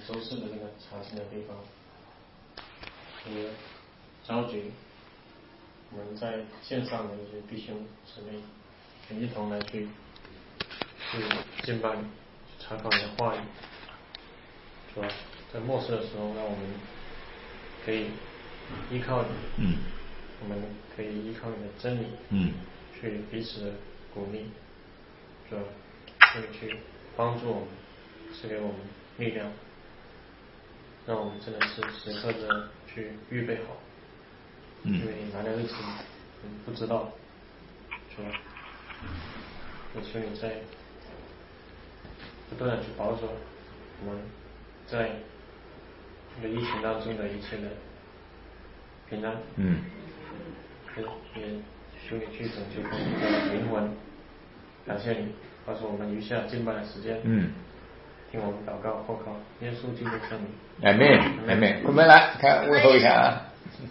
周四的那个查经的地方，也召集我们在线上的一些弟兄姊妹，一同来去敬拜、查考你的话语，是吧？在末世的时候，让我们可以依靠你，我们可以依靠你的真理，去彼此的鼓励，是吧？去帮助我们，赐给我们力量，让我们真的是时刻的去预备好，因为来的日子不知道，是吧？也求你在不断的去保守我们在这个疫情当中的一切的平安，也求你去拯救我们的灵魂。感谢你，告诉我们余下敬拜的时间，听我们祷告奉靠耶稣基督圣名。 阿门。我们来看问候一下啊，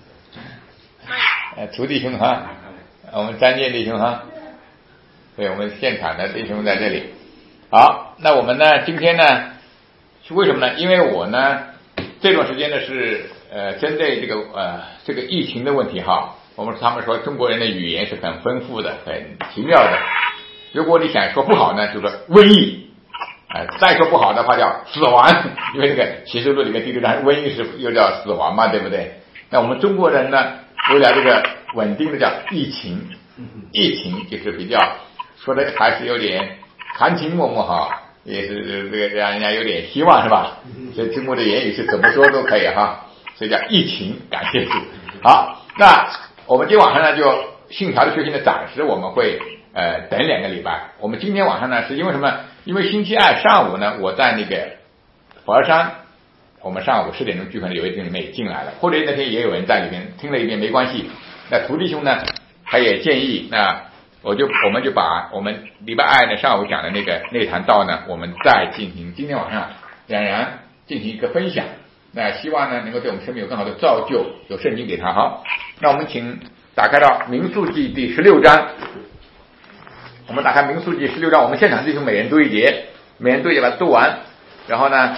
徒弟兄哈，我们张建弟兄哈，对，我们现场的弟兄在这里。好，那我们呢，今天呢，是为什么呢？因为我呢，这段时间呢是针对这个疫情的问题哈，他们说中国人的语言是很丰富的，很奇妙的。如果你想说不好呢，就说瘟疫，再说不好的话叫死亡，因为这个启示录里面第六章瘟疫是又叫死亡嘛，对不对？那我们中国人呢，为了这个稳定的叫疫情就是比较说的还是有点含情脉脉哈，也是这个让人家有点希望是吧？所以中国的言语是怎么说都可以哈，所以叫疫情，感谢主。好，那我们今天晚上呢就信条的学习的暂时我们会等2个礼拜。我们今天晚上呢是因为什么？因为星期二上午呢我在那个佛儿山，我们上午10点钟聚会呢有一弟兄妹进来了，或者那天也有人在里面听了一遍没关系。那徒弟兄呢他也建议，那我们就把我们礼拜二呢上午讲的那堂道呢，我们再进行今天晚上冉冉进行一个分享。那希望呢能够对我们生命有更好的造就，有圣经给他。好，那我们请打开到民数记第16章。我们打开民数记16章，我们现场弟兄每人读一节，每人读一节把它读完。然后呢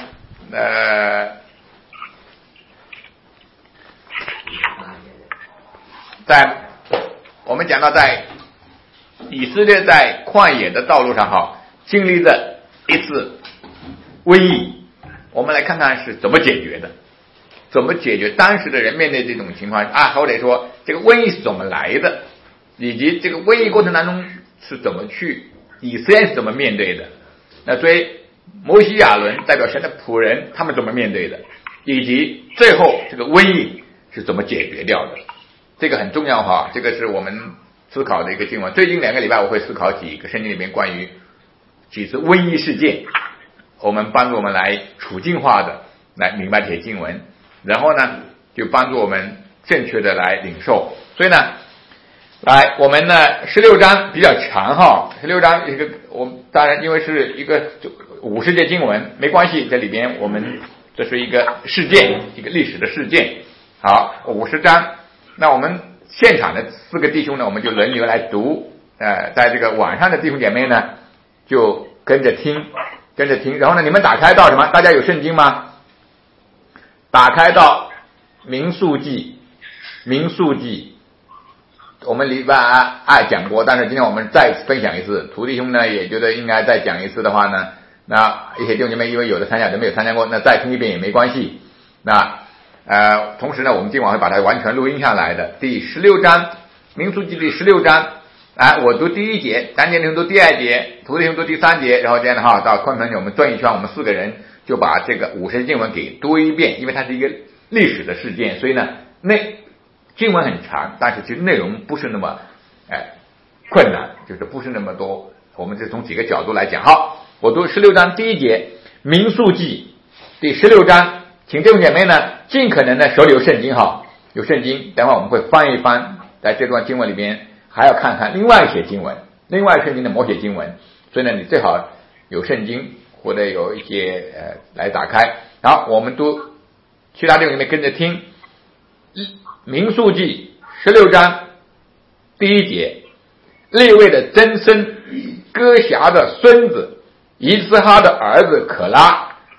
我们讲到在以色列在旷野的道路上哈，经历了一次瘟疫，我们来看看是怎么解决的，怎么解决当时的人面对这种情况啊，或者说这个瘟疫是怎么来的，以及这个瘟疫过程当中是怎么去以色列是怎么面对的，那所以摩西亚伦代表神的仆人他们怎么面对的，以及最后这个瘟疫是怎么解决掉的，这个很重要哈，这个是我们思考的一个经文。最近2个礼拜我会思考几个圣经里面关于几次瘟疫事件，我们帮助我们来处境化的来明白这些经文，然后呢就帮助我们正确的来领受。所以呢来我们呢16章比较长哈，16章一个我们当然因为是一个50节经文没关系，这里边我们这是一个事件，一个历史的事件。好，50章，那我们现场的4个弟兄呢我们就轮流来读，在这个网上的弟兄姐妹呢就跟着听，然后呢你们打开到什么？大家有圣经吗？打开到民数记，我们礼拜二讲过，但是今天我们再分享一次。徒弟兄呢也觉得应该再讲一次的话呢，那一些弟兄姐妹因为有的参加有的没有参加过，那再听一遍也没关系。那同时呢我们今晚会把它完全录音下来的。第16章，民数记第16章，我读第1节，张建弟兄读第2节，徒弟兄读第3节，然后这样的哈到昆明我们转一圈，我们4个人就把这个50经文给读一遍，因为它是一个历史的事件，所以呢经文很长，但是其实内容不是那么困难，就是不是那么多，我们就从几个角度来讲。好，我读16章第1节，民数记第16章，请弟兄姐妹呢尽可能的手里有圣经哈，有圣经，等会我们会翻一翻，在这段经文里边还要看看另外一些经文，另外圣经的某些经文，所以呢你最好有圣经或者有一些来打开。好，我们读其他弟兄姐妹跟着听。民数记16章第1节，利未的曾孙哥辖的孙子以斯哈的儿子可拉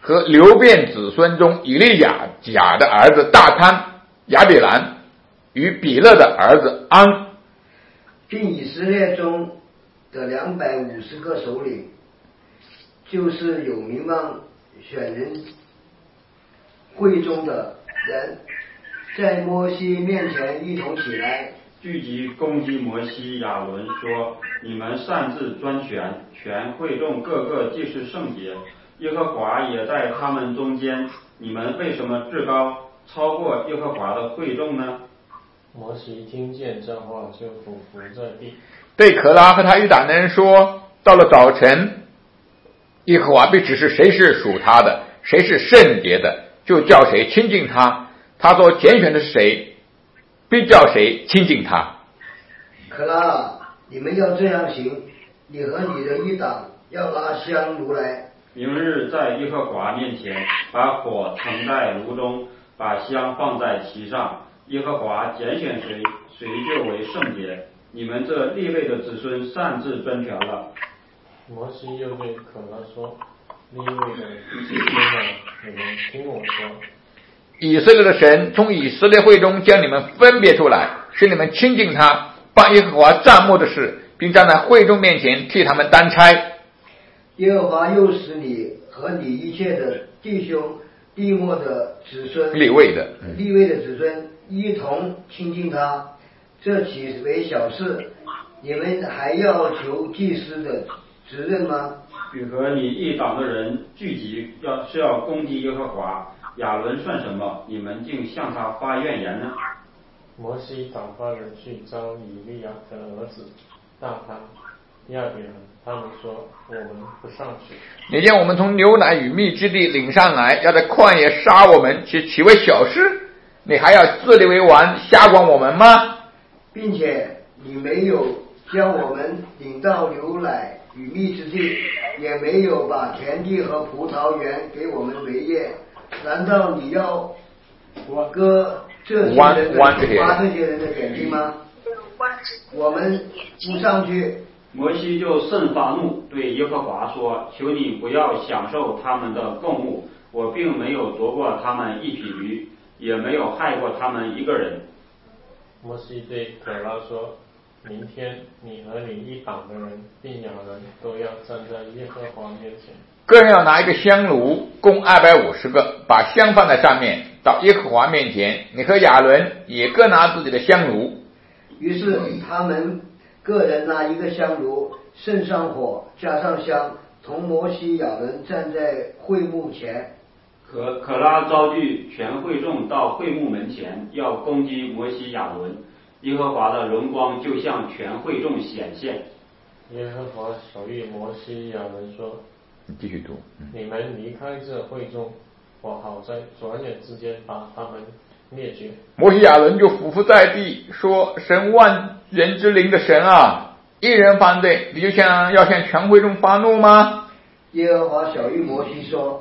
和流变子孙中以利亚甲的儿子大贪、亚比兰与比勒的儿子安， 并以色列中的250个首领，就是有名望选人会中的人，在摩西面前一同起来， 聚集攻击摩西亚伦，说：你们擅自专权，全会众个个既是圣洁，耶和华也在他们中间，你们为什么至高超过耶和华的会众呢？ 摩西听见这话，就俯伏在地， 对可拉和他一党的人说：到了早晨，耶和华必指示谁是属他的，谁是圣洁的，就叫谁亲近他，他所拣选的是谁，必叫谁亲近他。 可拉，你们要这样行，你和你的一党要拉香炉来， 明日在耶和华面前，把火盛在炉中，把香放在其上。耶和华拣选谁，谁就为圣洁。你们这利未的子孙擅自专权了。 摩西又对可拉说：利未的子孙啊，你们听我说， 以色列的神从以色列会中将你们分别出来，使你们亲近他，办耶和华帐幕的事，并站在会众面前替他们担差。 耶和华又使你和你一切的弟兄弟末的子孙利未的子孙一同亲近他，这岂为小事？你们还要求祭司的责任吗？ 与和你一党的人聚集，要攻击耶和华，亚伦算什么？你们竟向他发怨言呢？ 摩西打发人去招以利亚的儿子大贪、亚比兰，他们说：我们不上去。 你将我们从牛奶与蜜之地领上来，要在旷野杀我们，岂为小事？你还要自立为王，瞎管我们吗？ 并且你没有将我们领到牛奶与蜜之地，也没有把田地和葡萄园给我们为业，难道你要割这些人的挖这些人的眼睛吗？我们不上去。 摩西就甚发怒，对耶和华说：求你不要享受他们的供物，我并没有夺过他们一匹驴，也没有害过他们一个人。 摩西对可拉说：明天你和你一党的人并亚伦都要站在耶和华面前， 个人要拿一个香炉，共250个，把香放在上面，到耶和华面前。你和亚伦也各拿自己的香炉。 于是他们个人拿一个香炉，盛上火，加上香，同摩西亚伦站在会幕前。 可拉招聚全会众到会幕门前，要攻击摩西亚伦。耶和华的荣光就向全会众显现。 耶和华手谕摩西亚伦说： 你继续读。 你们离开这会众，我好在转眼之间把他们灭绝。 摩西亚伦就俯伏在地说：神万人之灵的神啊，一人犯罪，你就要向全会众发怒吗？ 耶和华小谕摩西说：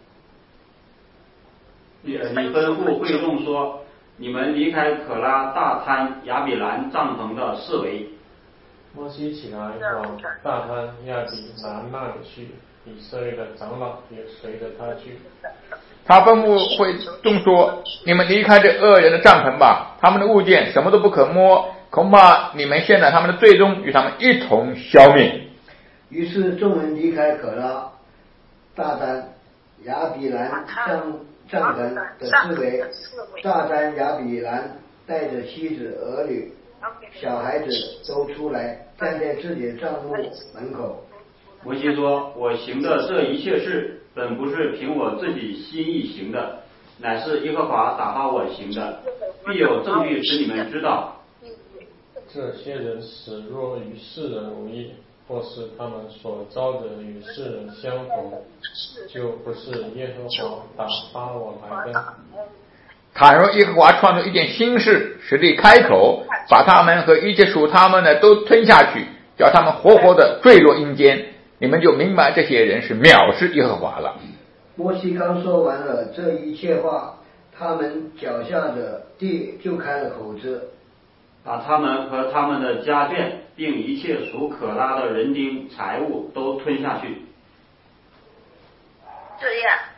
你吩咐会众说，你们离开可拉、大贪、亚比兰帐篷的四围。 摩西起来往大滩亚比兰那里去，以色列的长老也随着他去。 他吩咐会众说：你们离开这恶人的帐篷吧，他们的物件什么都不可摸，恐怕你们陷在他们的罪中，与他们一同消灭。 于是众人离开可拉、大丹、亚比兰帐篷的四围。大丹、亚比兰带着妻子、儿女、小孩子都出来，站在自己的帐幕门口。 摩西说：我行的这一切事，本不是凭我自己心意行的，乃是耶和华打发我行的，必有证据使你们知道。 这些人使若与世人无异，或是他们所招的与世人相同，就不是耶和华打发我来的。 倘若耶和华创造一件新事，使地开口，把他们和一切属他们的都吞下去，叫他们活活的坠落阴间，你们就明白这些人是藐视耶和华了。 摩西刚说完了这一切话，他们脚下的地就开了口子， 把他们和他们的家眷，并一切属可拉的人丁财物都吞下去。 这样，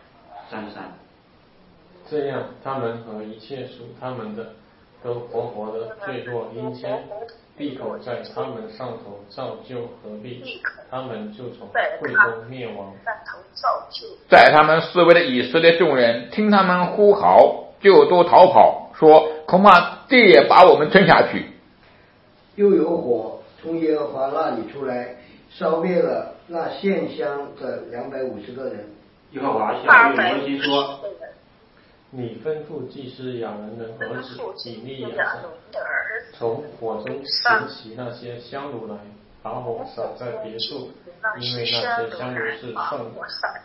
山上。 这样，他们和一切属他们的都活活的坠落阴间，闭口在他们上头造就合璧，他们就从会中灭亡。 在他们四围的以色列众人听他们呼号，就都逃跑，说恐怕地也把我们吞下去。 又有火从耶和华那里出来，烧灭了那献香的250个人。 耶和华下令摩西说： 你吩咐祭司亚伦的儿子以利亚撒，从火中拾起那些香炉来，把火撒在别处，因为那些香炉是圣的。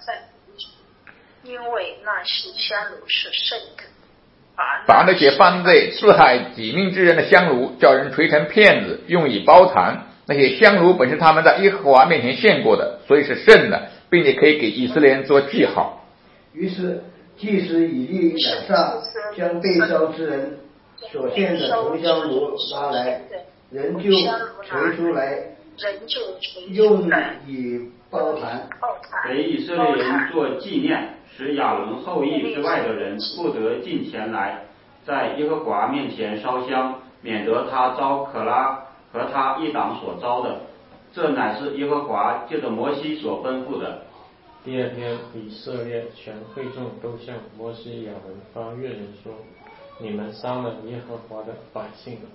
因为那些香炉是圣的。 把那些犯罪自害己命之人的香炉叫人锤成片子，用以包残。那些香炉本是他们在耶和华面前献过的，所以是圣的，并且可以给以色列人做记号。 于是祭司以利亚撒将被烧之人所献的铜香炉拿来，人就锤出来，用以包坛， 给以色列人做纪念，使亚伦后裔之外的人不得近前来，在耶和华面前烧香，免得他遭可拉和他一党所遭的。这乃是耶和华借着摩西所吩咐的。 第二天，以色列全会众都向摩西亚伦发怨言说：你们杀了耶和华的百姓了。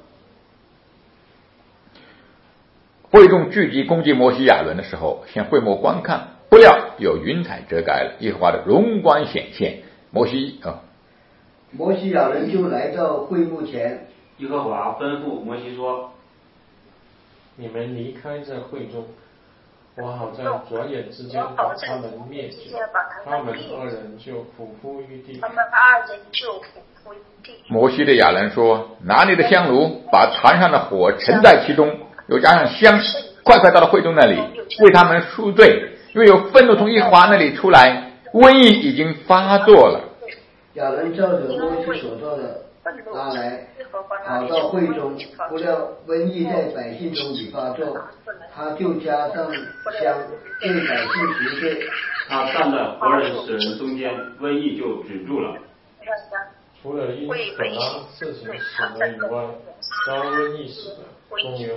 会众聚集攻击摩西亚伦的时候，向会幕观看，不料有云彩遮盖了，耶和华的荣光显现。摩西亚伦就来到会幕前， 耶和华吩咐摩西说： 你们离开这会众，我好在转眼之间把他们灭绝。他们二人就俯伏于地。 摩西对亚伦说：拿你的香炉，把坛上的火盛在其中，又加上香，快到了会众那里，为他们赎罪，因为有愤怒从耶和华那里出来，瘟疫已经发作了。 亚伦照着摩西所做的拿来，跑到会中，不料瘟疫在百姓中已发作，他就加上香，对百姓赎罪。 他站在活人死人中间，瘟疫就止住了。 除了因可拉事情死了以外，遭瘟疫死的共有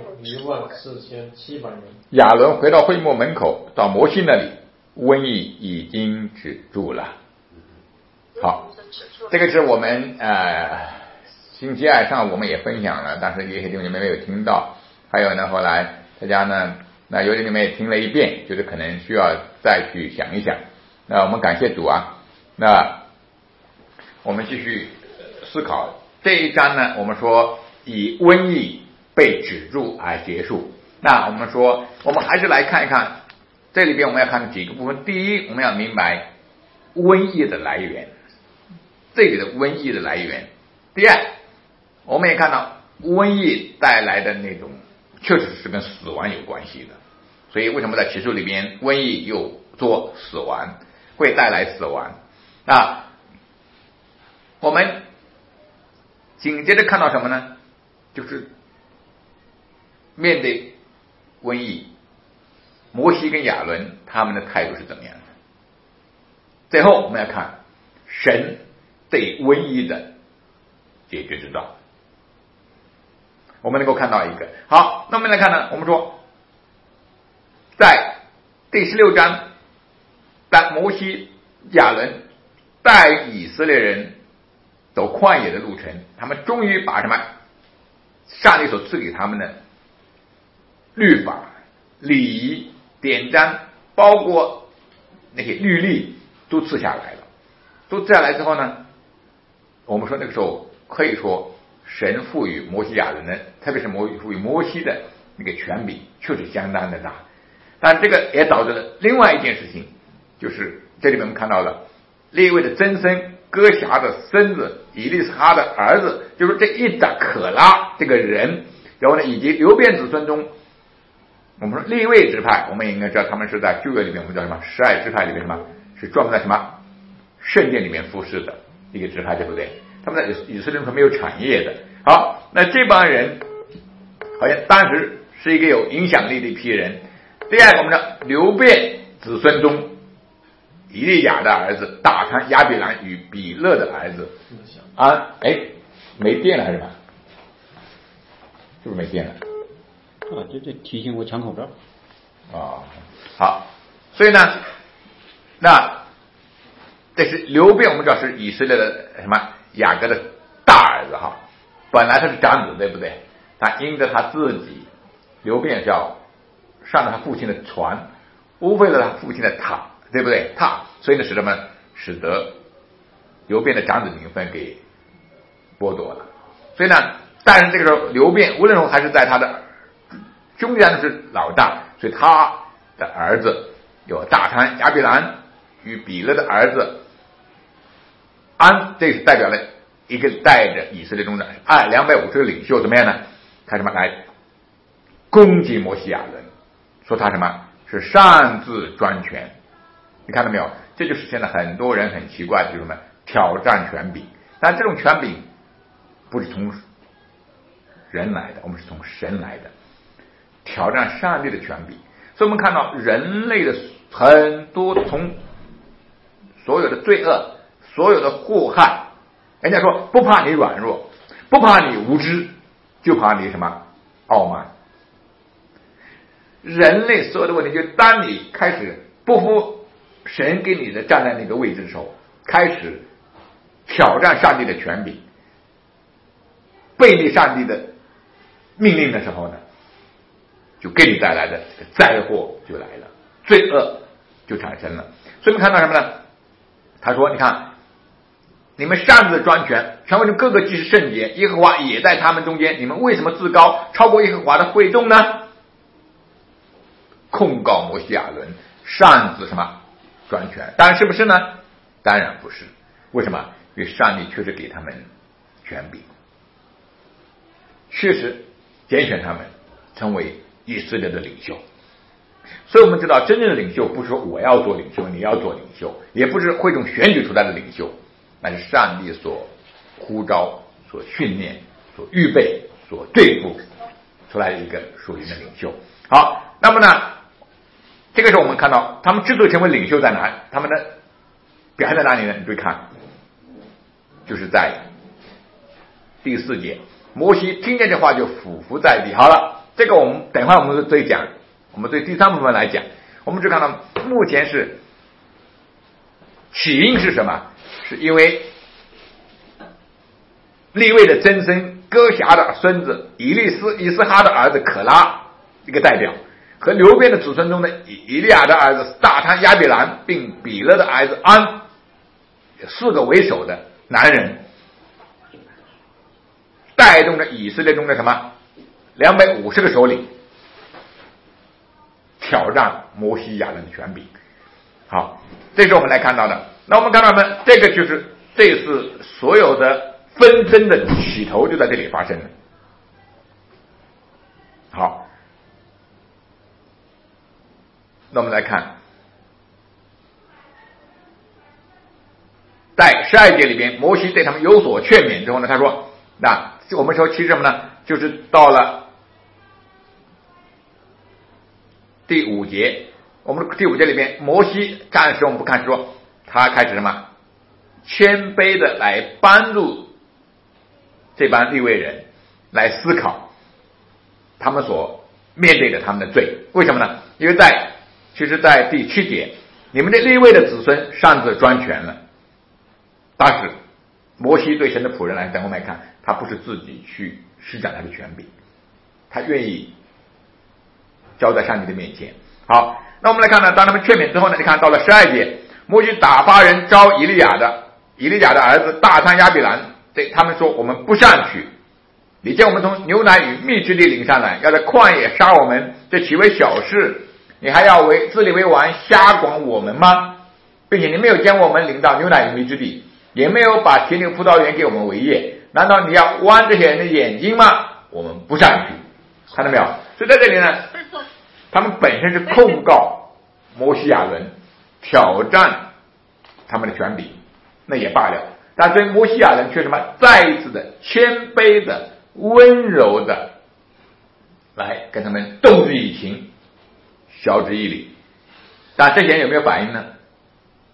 14700人。 亚伦回到会幕门口，到摩西那里，瘟疫已经止住了。好，这个是我们星期二上午我们也分享了，但是有些地方你们没有听到。还有呢，后来大家呢，那有的你们也听了一遍，就是可能需要再去想一想。那我们感谢主啊。那我们继续思考这一章呢，我们说以瘟疫被止住而结束。那我们说，我们还是来看一看这里边我们要看几个部分。第一，我们要明白瘟疫的来源，这里的瘟疫的来源。第二，我们也看到瘟疫带来的那种确实是跟死亡有关系的，所以为什么在启示里边瘟疫又做死亡，会带来死亡。那我们紧接着看到什么呢？就是面对瘟疫，摩西跟亚伦他们的态度是怎么样的。最后我们要看神对瘟疫的解决之道，我们能够看到一个。好，那我们来看呢，我们说在第16章，当摩西亚伦带以色列人走旷野的路程，他们终于把什么上帝所赐给他们的律法、礼仪、典章，包括那些律例都赐下来了。都赐下来之后呢，我们说那个时候可以说神赋予摩西亚人的，特别是赋予摩西的那个权柄确实相当的大。但这个也导致了另外一件事情，就是这里面我们看到了利未的曾孙哥辖的孙子以利沙的儿子，就是这一党可拉这个人，然后呢以及流变子孙中，我们说利未支派，我们也应该知道他们是在旧约里面我们叫什么12支派里面什么是专门在什么圣殿里面服侍的一个支派，对不对？他们在以色列中没有产业的。好，那这帮人好像当时是一个有影响力的一批人。第二个我们的流变子孙中以利亚的儿子大参亚比兰与比勒的儿子安。没电了还是什么？是不是没电了？ 这提醒我抢口罩。 好，所以呢，那这是流便，我们知道是以色列的什么雅各的大儿子哈，本来他是长子，对不对？他因着他自己流便是要上了他父亲的船，污废了他父亲的塔，对不对？所以呢，使得流便的长子名分给剥夺了。所以呢，但是这个时候流便无论如何还是在他的兄弟当中是老大，所以他的儿子有大参亚比兰与比勒的儿子安，这是代表了一个带着以色列中的250个领袖怎么样呢？他什么来攻击摩西亚人，说他什么是擅自专权。你看到没有？这就是现在很多人很奇怪的就是什么挑战权柄，但这种权柄不是从人来的，我们是从神来的，挑战上帝的权柄。所以我们看到人类的很多从所有的罪恶，所有的祸害，人家说不怕你软弱，不怕你无知，就怕你什么傲慢。人类所有的问题，就当你开始不服神给你的站在那个位置的时候，开始挑战上帝的权柄，背离上帝的命令的时候呢，就给你带来的这个灾祸就来了，罪恶就产生了。所以我们看到什么呢？他说你看你们擅自专权，全会中各个既是圣洁，耶和华也在他们中间，你们为什么自高超过耶和华的会众呢？控告摩西亚伦擅自什么专权，当然是不是呢？当然不是。为什么？因为上帝确实给他们权柄，确实拣选他们成为以色列的领袖。所以我们知道真正的领袖不是说我要做领袖你要做领袖，也不是会众选举出来的领袖，那是上帝所呼召所训练所预备所对付出来的一个属灵的领袖。好，那么呢这个时候我们看到他们之所以成为领袖在哪，他们的表现在哪里呢？你注意看，就是在第4节，摩西听见这话就俯伏在地。好了，这个我们等会儿我们再讲，我们对第3部分来讲，我们只看到目前是起因是什么？是因为利未的曾孙哥辖的孙子以斯哈的儿子可拉一个代表，和流便的子孙中的以利亚的儿子大参亚比兰，并比勒的儿子安，4个为首的男人，带动着以色列中的什么250个首领，挑战摩西亚人的权柄。好，这是我们来看到的。那我们看到呢，这个就是这次所有的纷争的起头就在这里发生了。好，那我们来看，在12节里边，摩西对他们有所劝勉之后呢，他说，那我们说其实什么呢？就是到了第5节，我们第5节里边，摩西暂时我们不看说，他开始什么谦卑的来帮助这帮利未人来思考他们所面对的他们的罪。为什么呢？因为其实在第7节，你们这利未的子孙擅自专权了。但是摩西对神的仆人来，等我们来看，他不是自己去施展他的权柄，他愿意交在上帝的面前。好，那我们来看呢，当他们劝勉之后呢，你看到了12节，摩西打发人招以利亚的儿子大参亚比兰，对他们说，我们不上去，你将我们从牛奶与蜜之地领上来，要在旷野杀我们，这岂为小事？你还要自立为王，瞎管我们吗？并且你没有将我们领到牛奶与蜜之地，也没有把田里葡萄园给我们为业，难道你要剜这些人的眼睛吗？我们不上去。看到没有？所以在这里呢，他们本身是控告摩西亚人，挑战他们的权柄，那也罢了，但对摩西亚人却什么再一次的谦卑的温柔的来跟他们动之以情，晓之以理。但这些人有没有反应呢？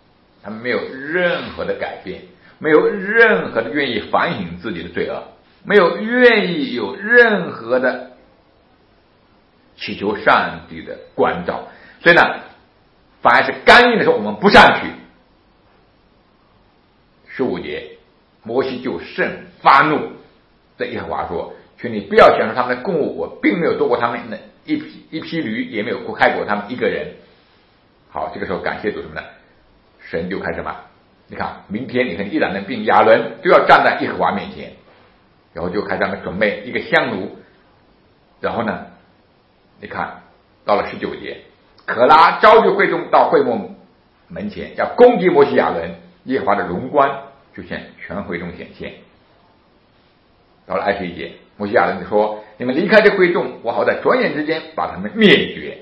他们没有任何的改变，没有任何的愿意反省自己的罪恶，没有愿意有任何的祈求上帝的关照，所以呢，反而是刚硬的时候我们不上去。15节，摩西就甚发怒，对耶和华说：“求你不要享受他们的供物，我并没有夺过他们的一匹驴，也没有害过他们一个人。”好，这个时候感谢主什么呢？神就开始嘛，你看明天你和以兰人并亚伦都要站在耶和华面前，然后就开始他们准备一个香炉，然后呢，你看到了19节，可拉召集会众到会幕门前，要攻击摩西亚伦，耶和华的荣光就向全会众显现。到了21节，摩西亚伦就说：“你们离开这会众，我好在转眼之间把他们灭绝。”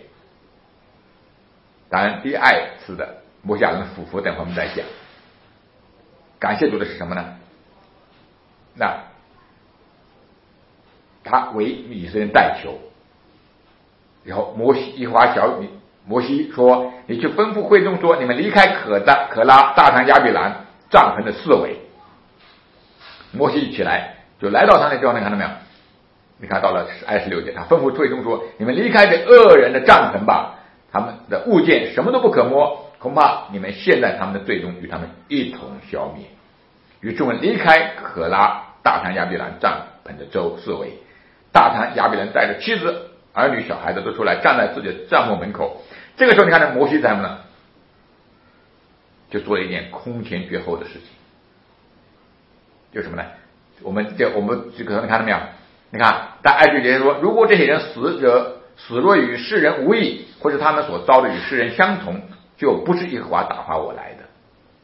当然，第二次的摩西亚伦的复活，等会我们再讲。感谢主的是什么呢？那他为以色列人代求，然后耶和华摩西说：“你去吩咐会众说，你们离开可拉、大堂亚比兰帐篷的四围。”摩西一起来，就来到他那地方，你看到没有？你看到了26节，他吩咐会众说：“你们离开这恶人的帐篷吧，他们的物件什么都不可摸，恐怕你们陷在他们的罪中，与他们一同消灭。”于众人离开可拉、大堂亚比兰帐篷的周四围。大堂亚比兰带着妻子、儿女、小孩子都出来，站在自己的帐幕门口。这个时候，你看这摩西在什么呢？就做了一件空前绝后的事情，就是什么呢？我们这个你看到没有？你看，在29节说，如果这些人死若与世人无异，或者他们所遭的与世人相同，就不是耶和华打发我来的。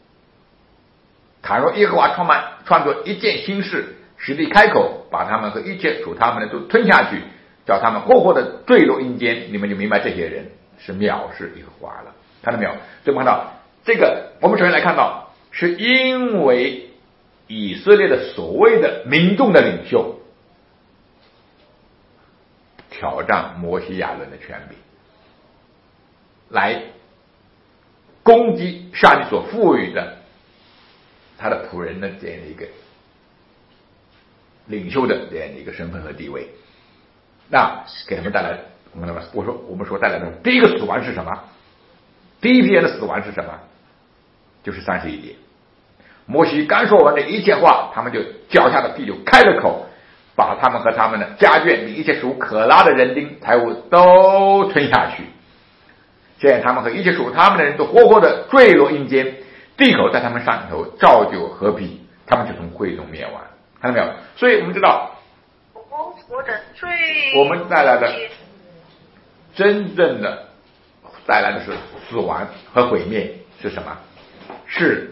倘若耶和华创作一件新事，使地开口，把他们和一切属他们的都吞下去，叫他们活活的坠落阴间，你们就明白这些人是藐视耶和华了。看到没有？所以我们看到这个，我们首先来看到，是因为以色列的所谓的民众的领袖挑战摩西亚伦的权柄，来攻击上帝所赋予的他的仆人的这样的一个领袖的这样的一个身份和地位，那给他们带来我们说带来的第一个死亡是什么？第一批人的死亡是什么？就是31节，摩西刚说完这一切话，他们就脚下的地就开了口，把他们和他们的家眷并一切属可拉的人丁财物都吞下去。现在他们和一切属他们的人都活活的坠落阴间，地口在他们上头照就合璧，他们就从会中灭亡。看到没有？所以我们知道，我们带来的真正的带来的是死亡和毁灭是什么？是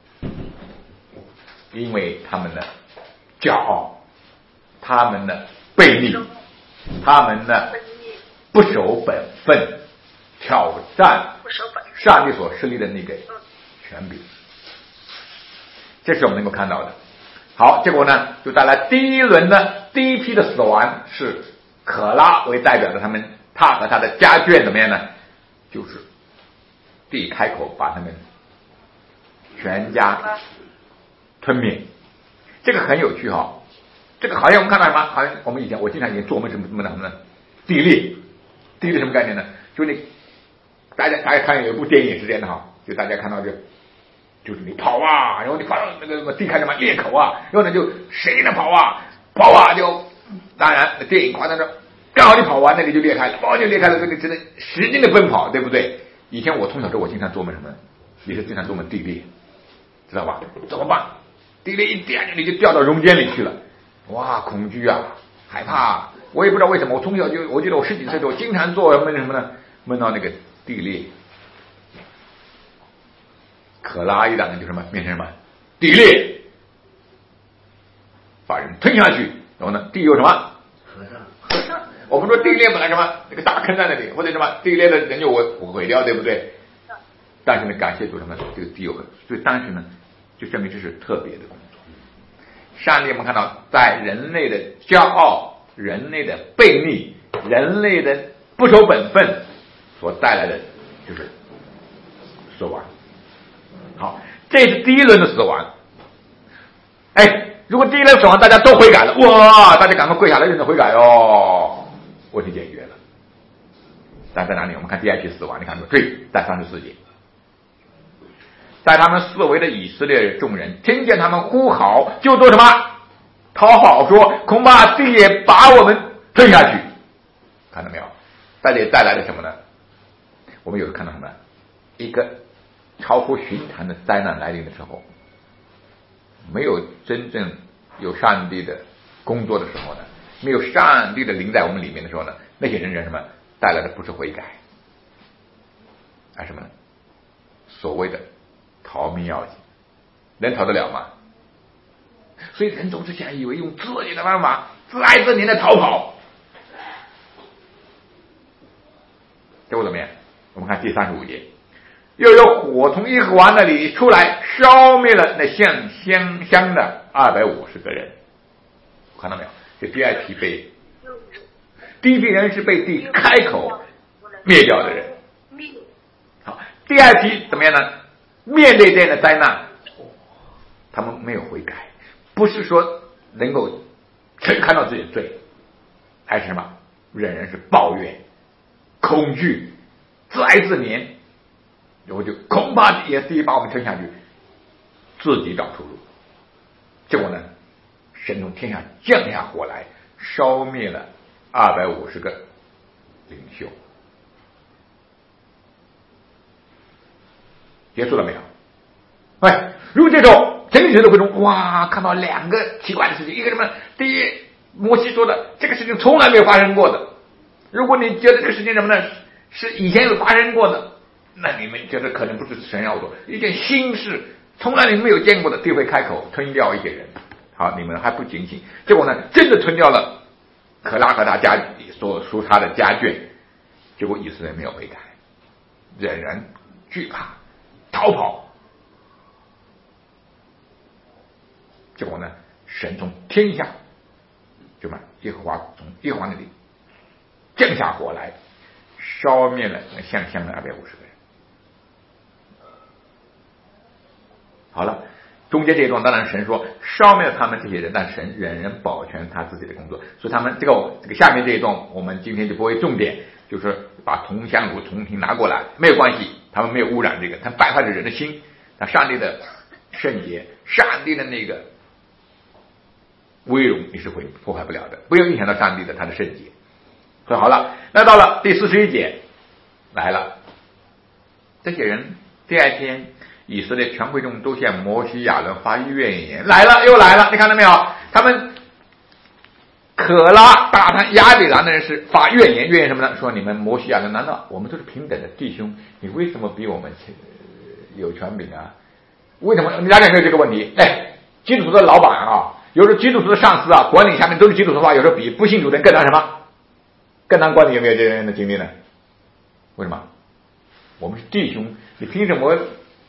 因为他们的骄傲，他们的悖逆，他们的不守本分，挑战上帝所设立的那个权柄，这是我们能够看到的。好，结果呢，就带来第一批的死亡，是可拉为代表的他和他的家眷怎么样呢？就是地开口把他们全家吞灭。这个很有趣哈，这个好像我们看到什么？好像我经常做梦什么呢？地裂什么概念呢？就大家看有一部电影是这样的哈，就大家看到就是你跑啊，然后你发现那个地开什么裂口啊，然后呢就谁能跑啊就，当然电影夸张着，刚好你跑完那个就裂开了，就裂开了，这个真的使劲的奔跑，对不对？以前我从小我经常做梦什么，也是经常做梦地裂，知道吧？怎么办？地裂一掉你就掉到溶间里去了，哇，恐惧啊，害怕，我也不知道为什么，我从小我记得我10几岁的时候经常做梦什么呢？梦到那个地裂。可拉一党人就什么变成什么地裂，把人吞下去，然后呢地有什么和尚。我们说地裂本来什么那个大坑在那里，或者什么地裂的人就毁掉，对不对？但是呢，感谢主什么这个地有，所以当时呢就证明这是特别的工作。上帝我们看到，在人类的骄傲、人类的悖逆、人类的不守本分所带来的就是死亡。 好，这是第一轮的死亡。哎，如果第一轮死亡大家都悔改了，哇，大家赶快跪下来认真悔改哦，问题解决了。但在哪里？我们看第二批死亡，你看这在34节，在他们四围的以色列众人听见他们呼号，就做什么？讨好，说恐怕地也把我们吞下去。看到没有？这里带来的什么呢？我们有看到什么？一个超乎寻常的灾难来临的时候，没有真正有上帝的工作的时候呢，没有上帝的灵在我们里面的时候呢，那些人什么带来的不是悔改，而什么呢？所谓的逃命要紧，能逃得了吗？所以人总是想以为用自己的办法自爱自怜的逃跑，结果怎么样？我们看第35节，又有火从耶和华那里出来，烧灭了那像香的250个人。看到没有？这第二批被，第一批人是被地开口灭掉的人。好，第二批怎么样呢？面对这样的灾难，他们没有悔改，不是说能够真看到自己的罪，还是什么？仍然是抱怨、恐惧、自哀自怜，然后就恐怕也是把我们吞下去，自己找出路。结果呢，神从天下降下火来，烧灭了250个领袖。结束了没有？哎，如果这种整体的会中，哇，看到两个奇怪的事情，一个什么？第一，摩西说的这个事情从来没有发生过的。如果你觉得这个事情什么呢？是以前有发生过的，那你们觉得可能不是神要做一件新事，从来你们没有见过的，地会开口吞掉一些人。好，你们还不警醒，结果呢，真的吞掉了可拉和他家所属他的家眷，结果以色列没有悔改，仍然惧怕逃跑。结果呢，神从天下就嘛，耶和华从耶和华那里降下火来，烧灭了那像香的250个人。好了，中间这一段当然神说烧灭了他们这些人，但神仍然保全他自己的工作，所以他们这个下面这一段我们今天就不会重点，就是把铜香炉重新拿过来，没有关系，他们没有污染这个，他败坏了人的心，他上帝的圣洁，上帝的那个威荣你是会破坏不了的，不要影响到上帝的他的圣洁。所以好了，那到了第41节来了，这些人第二天以色列全会众都向摩西亚伦发怨言，来了又来了，你看到没有？他们可拉、大坦、亚比兰的人是发怨言，怨言什么呢？说你们摩西亚伦，难道我们都是平等的弟兄？你为什么比我们有权柄啊？为什么？你大家有没有这个问题？哎，基督徒的老板啊，有时候基督徒的上司啊，管理下面都是基督徒的话，有时候比不信主的人更难什么？更难管理。有没有这样的经历呢？为什么？我们是弟兄，你凭什么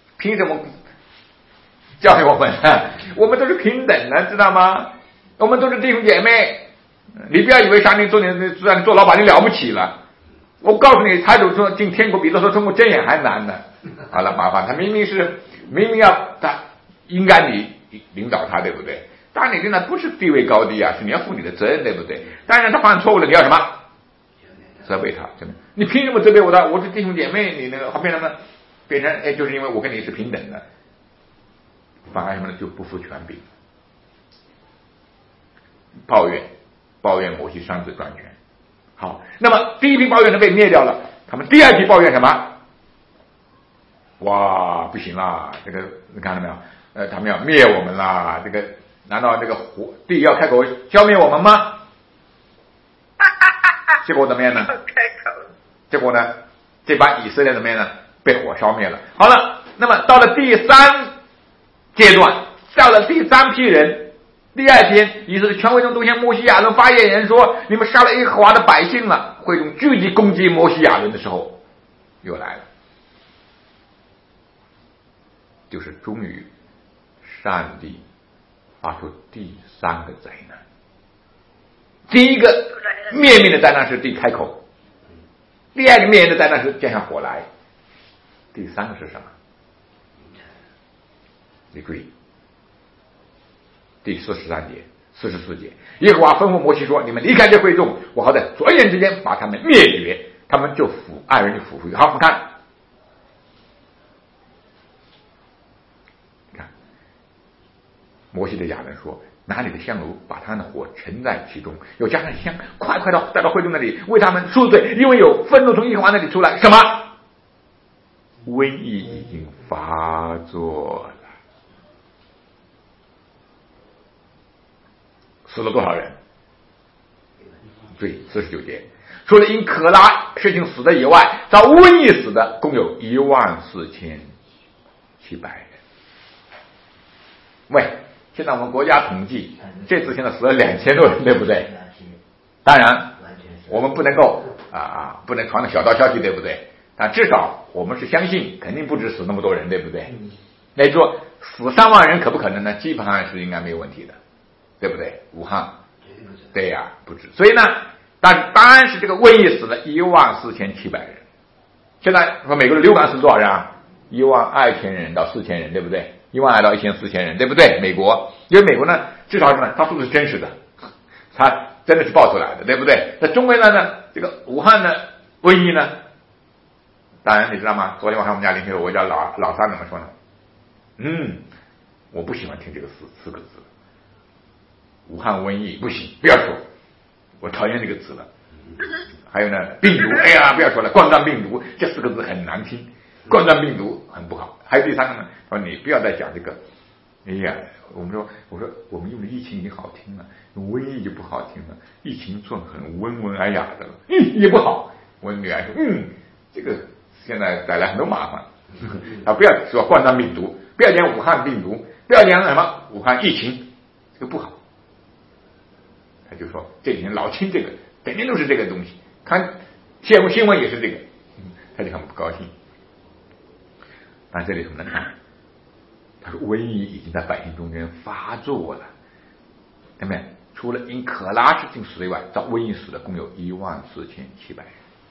教育我们？我们都是平等的，知道吗？我们都是弟兄姐妹。你不要以为上帝做你做老板你了不起了。我告诉你，财主说进天国比做中国真也还难呢。好了，麻烦他明明要他应该你领导他，对不对？当然你领导不是地位高低啊，是你要负你的责任，对不对？当然他犯错误了，你要什么？责备他，真的，你凭什么责备我的？我是弟兄姐妹，你那个变成什么？变成哎，就是因为我跟你是平等的，反而什么呢？就不负权柄，抱怨摩西擅自专权。好，那么第一批抱怨呢被灭掉了，他们第二批抱怨什么？哇，不行啦，这个你看到没有？他们要灭我们啦，这个难道这个地要开口消灭我们吗？结果怎么样呢？结果呢？这帮以色列怎么样呢？被火烧灭了。好了，那么到了第三阶段，到了第三批人，第二天，以色列全会众都向摩西亚伦发怨言说：“你们杀了耶和华的百姓了。”会众聚集攻击摩西亚伦的时候，又来了，就是终于上帝发出第三个灾难。第一个灭命的灾难是地开口，第二个灭人的灾难是降下火来，第三个是什么？ 你注意第43节、44节，耶和华吩咐摩西说：“你们离开这会众，我好在转眼之间把他们灭绝。”他们就二人就俯伏。好，我们看，摩西对亚伦说：“拿你的香炉，把他们的火盛在其中，又加上香，快快的带到会众那里，为他们赎罪，因为有愤怒从耶和华那里出来。什么？瘟疫已经发作了，死了多少人？对，49节，除了因可拉事情死的以外，遭瘟疫死的共有14700人。喂，现在我们国家统计，这次现在死了2000多人，对不对？当然，我们不能够不能传的小道消息，对不对？但至少我们是相信，肯定不止死那么多人，对不对？那就说死3万人可不可能呢？基本上是应该没有问题的，对不对？武汉，对呀，不止。所以呢，当然是这个瘟疫死了14700人。现在说美国的流感死多少人啊？12000人到4000人，对不对？12000到1400人，对不对？美国，因为美国呢，至少是呢，它说的是真实的，它真的是报出来的，对不对？那中国呢，这个武汉的瘟疫呢，当然你知道吗？昨天晚上我们家邻居，我家老三怎么说呢？我不喜欢听这个四个字，武汉瘟疫不行，不要说，我讨厌这个词了。还有呢，病毒，哎呀，不要说了，冠状病毒这4个字很难听，冠状病毒很不好。还有第3个呢，说你不要再讲这个，哎呀，我说我们用的疫情已经好听了，用瘟疫就不好听了，疫情算很温文尔雅的了，也不好。我女儿说，这个现在带来很多麻烦，不要说冠状病毒，不要讲武汉病毒，不要讲什么武汉疫情，这个不好。他就说这几年老听这个，整天都是这个东西，看新闻也是这个，他就很不高兴。但这里什么呢？看，他说瘟疫已经在百姓中间发作了，对不对？除了因可拉事情死以外，遭瘟疫死的共有14700人。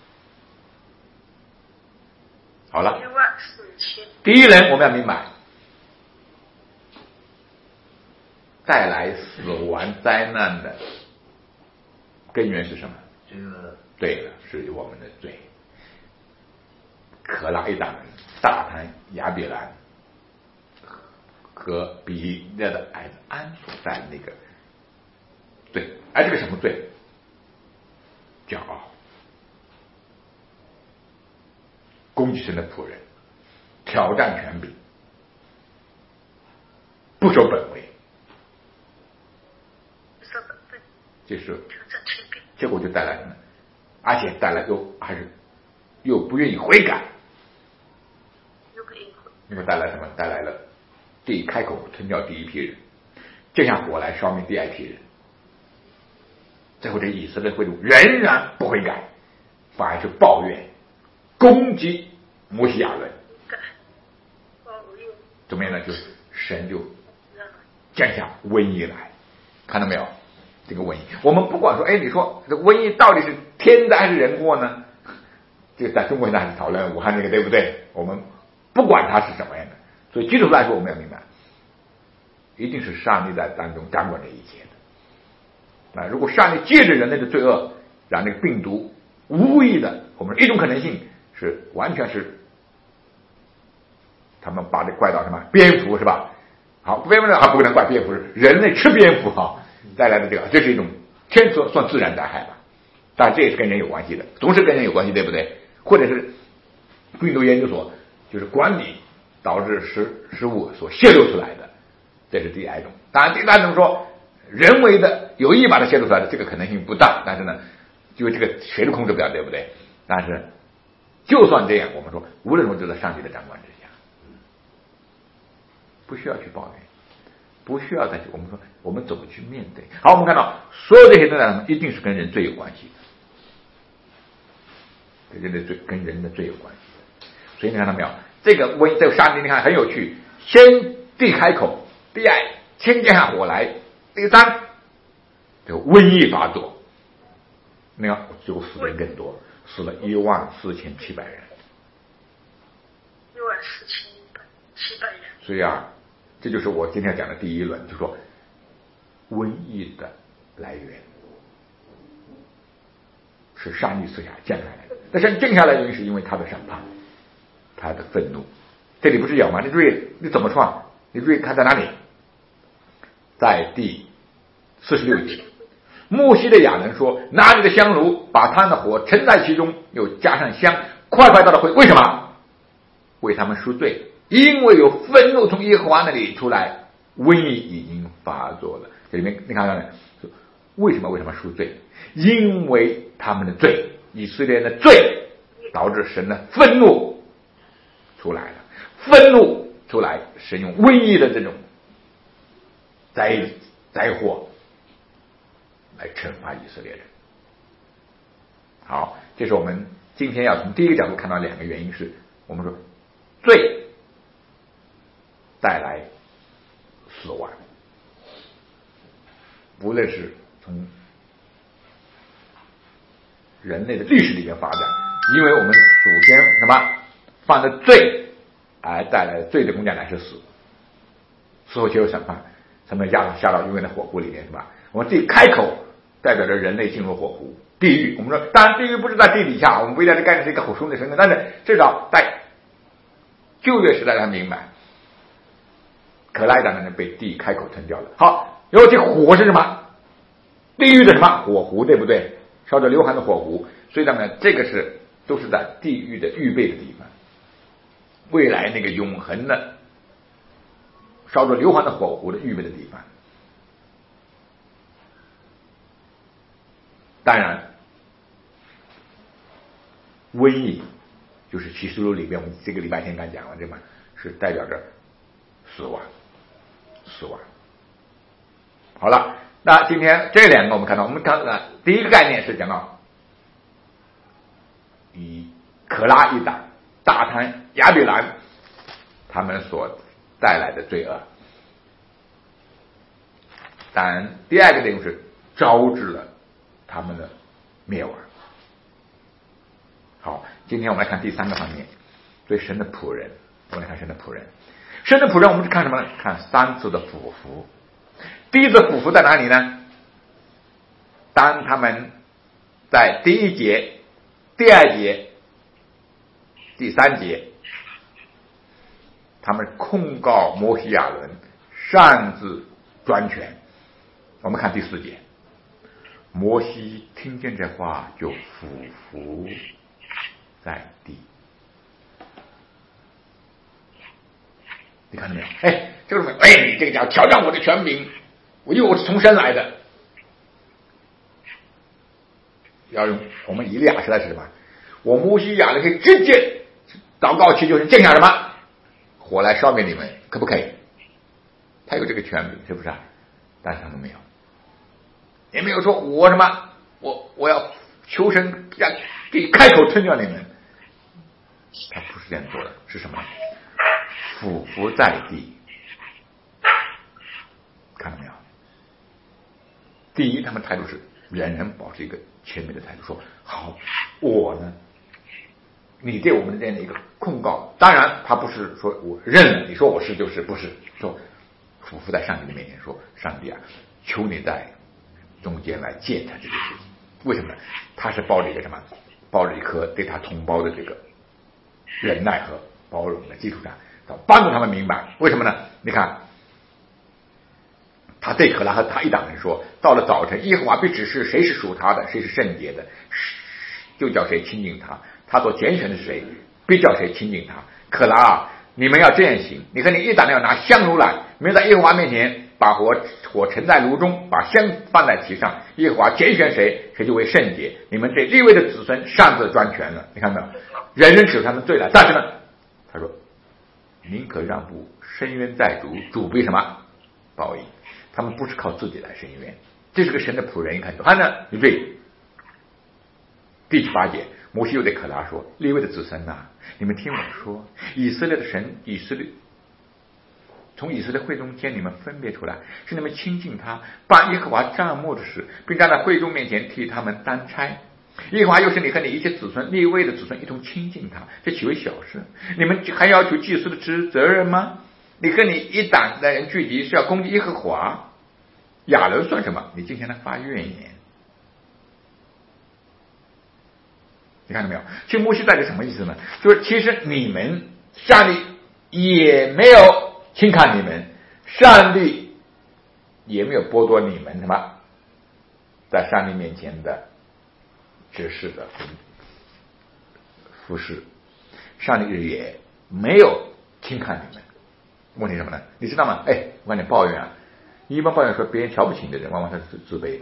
好了，第一人我们要明白，带来死亡灾难的根源是什么？对了，是我们的罪。可拉一党人撒旦、亚比兰和比勒的儿子安所在的那个罪，而这个什么罪？骄傲，攻击神的仆人，挑战权柄，不守本位，这是结果就带来什么？而且带来又不愿意悔改，那么带来什么？带来了地开口吞掉第一批人，降下火来烧灭第二批人。最后这以色列会众仍然不悔改，反而是抱怨攻击摩西亚伦，怎么样呢？就是神就降下瘟疫来，看到没有？这个瘟疫，我们不管说，你说这瘟疫到底是天灾还是人祸呢？这个在中国现在还是讨论武汉这个，对不对？我们不管它是什么样的，所以基督徒来说，我们要明白，一定是上帝在当中掌管这一切的。如果上帝借着人类的罪恶，让那个病毒无意的，我们一种可能性是完全是他们把这怪到什么蝙蝠是吧？好，蝙蝠呢还不能怪蝙蝠，是人类吃蝙蝠带来的这是一种天算自然灾害吧？当然这也是跟人有关系的，总是跟人有关系，对不对？或者是病毒研究所就是管理导致食物所泄露出来的，这是第二种。当然第三种说人为的有意把它泄露出来的，这个可能性不大，但是呢，因为这个谁都控制不了，对不对？但是就算这样，我们说无论如何就在上帝的掌管之下，不需要去抱怨，不需要再去我们说我们怎么去面对。好，我们看到所有这些东西一定是跟人罪有关系的，跟人的罪有关系的。所以你看到没有？这个瘟疫，这个上帝你看很有趣，先地开口，第二天降下火来，第三这个瘟疫发作，那个最后死的人更多，死了14700人。 14700人。 所以这就是我今天讲的第一轮，就是说瘟疫的来源是上帝赐下降下来的，但是降下来的原因是因为他的审判，他的愤怒。这里不是有吗？你注意，你怎么说啊？你注意看在哪里？在第46节，摩西的亚伦说：“拿你的香炉，把他的火盛在其中，又加上香，快到了会。为什么？为他们赎罪，因为有愤怒从耶和华那里出来，瘟疫已经发作了。”这里面你看看，为什么赎罪？因为他们的罪，以色列的罪，导致神的愤怒出来了。愤怒出来，神用瘟疫的这种灾祸来惩罚以色列人。好，这是我们今天要从第一个角度看到两个原因，是我们说罪带来死亡，无论是从人类的历史里面发展，因为我们祖先什么犯的罪而带来的罪的公价乃是死，死后接受审判，他们下到永远的火湖里面，是吧？我们自己开口代表着人类进入火湖地狱。我们说当然地狱不是在地底下，我们不一定的概念是一个很凶的身份，但是至少在旧约时代他明白可拉党的人被地开口吞掉了。好，然后这火是什么？地狱的什么火湖，对不对？烧着硫磺的火湖。所以呢，这个是都是在地狱的预备的地方，未来那个永恒的烧着硫磺的火湖的预备的地方。当然瘟疫就是启示录里面我们这个礼拜天刚讲完这嘛，是代表着死亡。好了，那今天这两个我们看到，我们看到第一个概念是讲到以可拉一党、大贪、亚比兰他们所带来的罪恶。当然第二个内容是招致了他们的灭亡。好，今天我们来看第三个方面，对神的仆人。我们来看神的仆人。神的仆人我们是看什么呢？看三次的俯伏。第一次俯伏在哪里呢？当他们在第一节、第二节、第三节，他们控告摩西亚伦擅自专权。我们看第4节，摩西听见这话就俯伏在地。你看到没有？这个你这个叫挑战我的权柄，因为我是从神来的。要用我们以利亚时代是什么？我摩西亚伦可以直接祷告祈求神降下什么火来烧灭你们，可不可以？他有这个权柄，是不是啊？但是他们没有，也没有说我什么我要求神让给开口吞掉你们，他不是这样做的，是什么？俯伏在地。看到没有？第一，他们态度是人人保持一个谦卑的态度，说好，我呢，你对我们这样的一个控告，当然他不是说我认了，你说我是就是，不是说俯伏在上帝的面前说，上帝啊，求你在中间来鉴察这个事情。为什么呢？他是抱着一个什么？抱着一颗对他同胞的这个忍耐和包容的基础上，帮助他们明白为什么呢？你看他对可拉和他一党人说，到了早晨耶和华必指示谁是属他的，谁是圣洁的，就叫谁亲近他，他所拣选的是谁，必叫谁亲近他。可拉啊，你们要这样行，你和你一党人要拿香炉来，你们在耶和华面前把火盛在炉中，把香放在其上，耶和华拣选谁，谁就为圣洁。你们这利未的子孙擅自专权了。你看到没有？人人使他们罪了，但是呢，他说宁可让步，伸冤在主，主必什么报应。他们不是靠自己来伸冤，这是个神的仆人。你看他呢，你对第8节，摩西又对可拉说，利未的子孙啊，你们听我说，以色列的神，从以色列会中间你们分别出来，是你们亲近他，办耶和华帐幕的事，并站在会众面前替他们担差。耶和华又是你和你一切子孙利未的子孙一同亲近他，这岂为小事？你们还要求祭司的责任吗？ 你和你一党的人聚集是要攻击耶和华，亚伦算什么？你今天来发怨言。你看到没有？其实摩西带着什么意思呢？就是其实你们上帝也没有轻看你们，上帝也没有剥夺你们什么在上帝面前的执事的服侍，上帝也没有轻看你们。问题什么呢？你知道吗？我跟你抱怨啊，一般抱怨说别人瞧不起你的人，往往他是自卑的，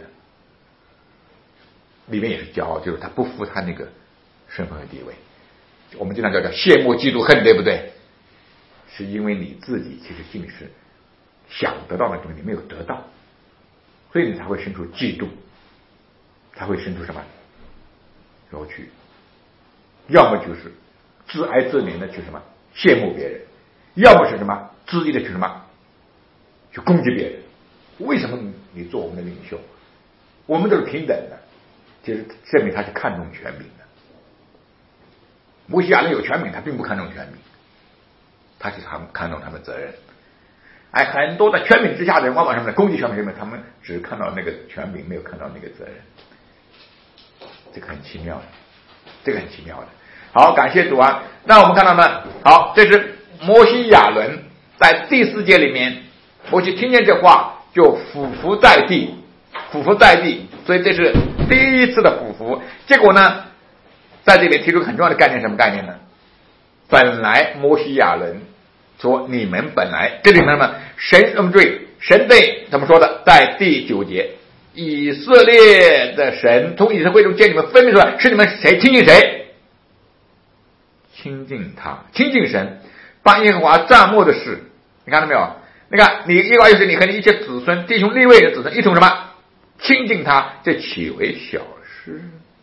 里面也是骄傲，就是他不服他那个身份和地位。我们经常叫羡慕嫉妒恨，对不对？是因为你自己其实心里是想得到的东西，你没有得到，所以你才会生出嫉妒，才会生出什么扭曲，要么就是自哀自怜的去什么羡慕别人，要么是什么恣意的去什么去攻击别人。为什么你做我们的领袖？我们都是平等的，就是证明他是看重权柄的。摩西亚伦有权柄，他并不看重权柄，他是看重他们责任。很多的权柄之下的人往往什么呢？攻击权柄，他们只看到那个权柄，没有看到那个责任。这个很奇妙的，这个很奇妙的。好，感谢主啊！那我们看到呢，好，这是摩西亚伦在第4节里面，摩西听见这话就俯伏在地，俯伏在地，所以这是第一次的俯伏。结果呢，在这里提出很重要的概念，什么概念呢？本来摩西亚伦说你们本来这里面呢，神对怎么说的？在第9节，以色列的神从以色列会中将你们分别出来，是你们谁亲近谁？亲近他，亲近神，办耶和华帐幕的事。你看到没有？那个你耶和华就是你和你一切子孙弟兄利未的子孙一同什么亲近他，这岂为小事？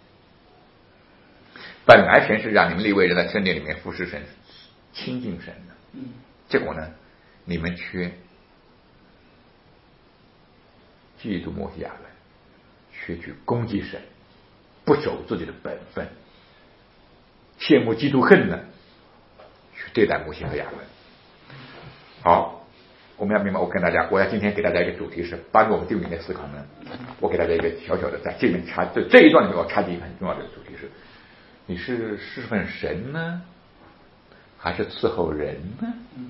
本来神是让你们利未人在圣殿里面服侍神，亲近神的，结果呢，你们却嫉妒摩西亚伦，却去攻击神，不守自己的本分，羡慕嫉妒恨呢，去对待摩西和亚伦。好，我们要明白，我要今天给大家一个主题是帮助我们弟兄姐妹思考呢。我给大家一个小小的，在这里面这一段里面我插进一个很重要的主题是：你是侍奉神呢，还是伺候人呢？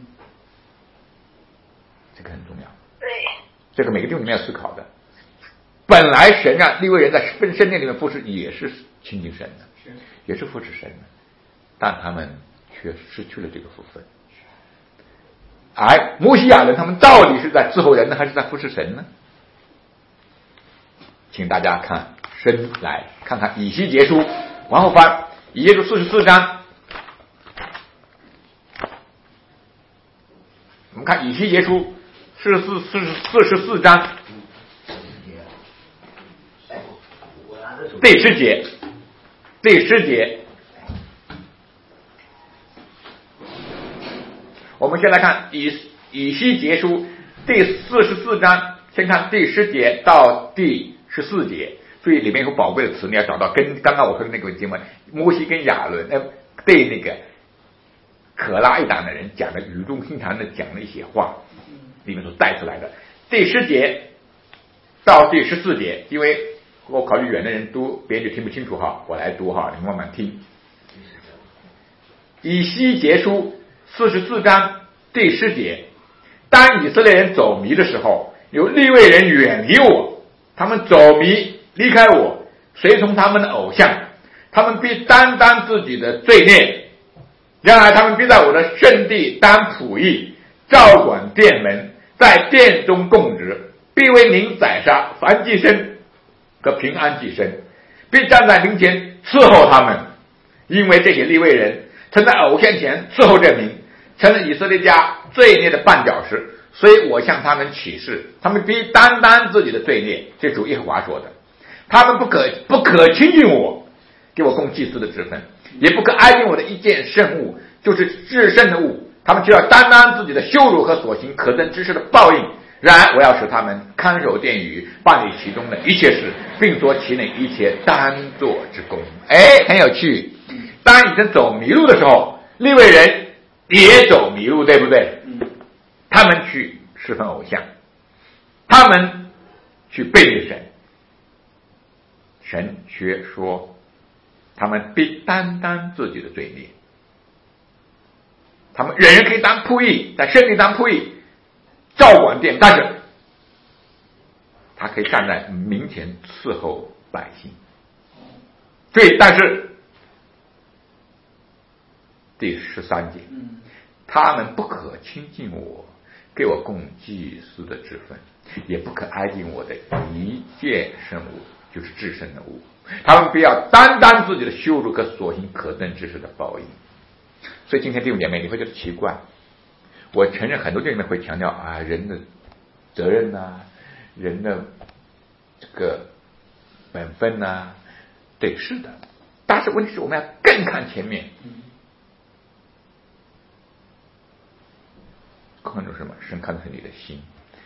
这个很重要。 对， 这个每个弟兄里面要思考的。本来神让利未人在圣殿里面服侍，也是亲近神的，也是服侍神的，但他们却失去了这个福分。而摩西亚人他们到底是在伺候人呢，还是在服侍神呢？请大家看来看看以西结书，往后翻以西结书44章。我们看以西结书44章第10节。我们先来看以西结书第44章，先看第10节到第14节。注意里面有宝贵的词，你要找到跟刚刚我说的那个经文，摩西跟亚伦对那个可拉一党的人讲的语重心长的讲了一些话，里面所带出来的。第10节到第14节，因为我考虑远的人读别人就听不清楚哈，我来读哈，你们慢慢听。以西结书44章第10节，当以色列人走迷的时候，有利未人远离我，他们走迷离开我，随从他们的偶像，他们必担当自己的罪孽。然而他们必在我的圣地当仆役，照管殿门，在殿中供职，必为民宰杀燔祭牲和平安祭牲，必站在民前伺候他们。因为这些利未人曾在偶像前伺候这民，成了以色列家罪孽的绊脚石，所以我向他们起誓，他们必担当自己的罪孽。这主耶和华说的。他们不可亲近我，给我供祭司的职分，也不可挨近我的一件圣物，就是至圣的物，他们就要担当自己的羞辱和所行可憎之事的报应。然而我要使他们看守殿宇，办理其中的一切事，并做其内一切当作之功。很有趣。当以色列走迷路的时候，利未人也走迷路，对不对？ 他们去侍奉偶像，他们去背逆神，神却说他们必担当自己的罪孽。他们人人可以当仆役，在圣地当仆役，照管殿，但是他可以站在民前伺候百姓。对，但是第13节，他们不可亲近我，给我供祭司的职分，也不可挨近我的一件圣物，就是至圣的物。他们必要担当自己的羞辱和所行可憎之事的报应。所以今天弟兄姐妹，你会觉得奇怪，我承认很多弟兄们会强调啊，人的责任啊，人的这个本分啊，对，是的，但是问题是我们要更看前面，看重什么？神看的是你的心。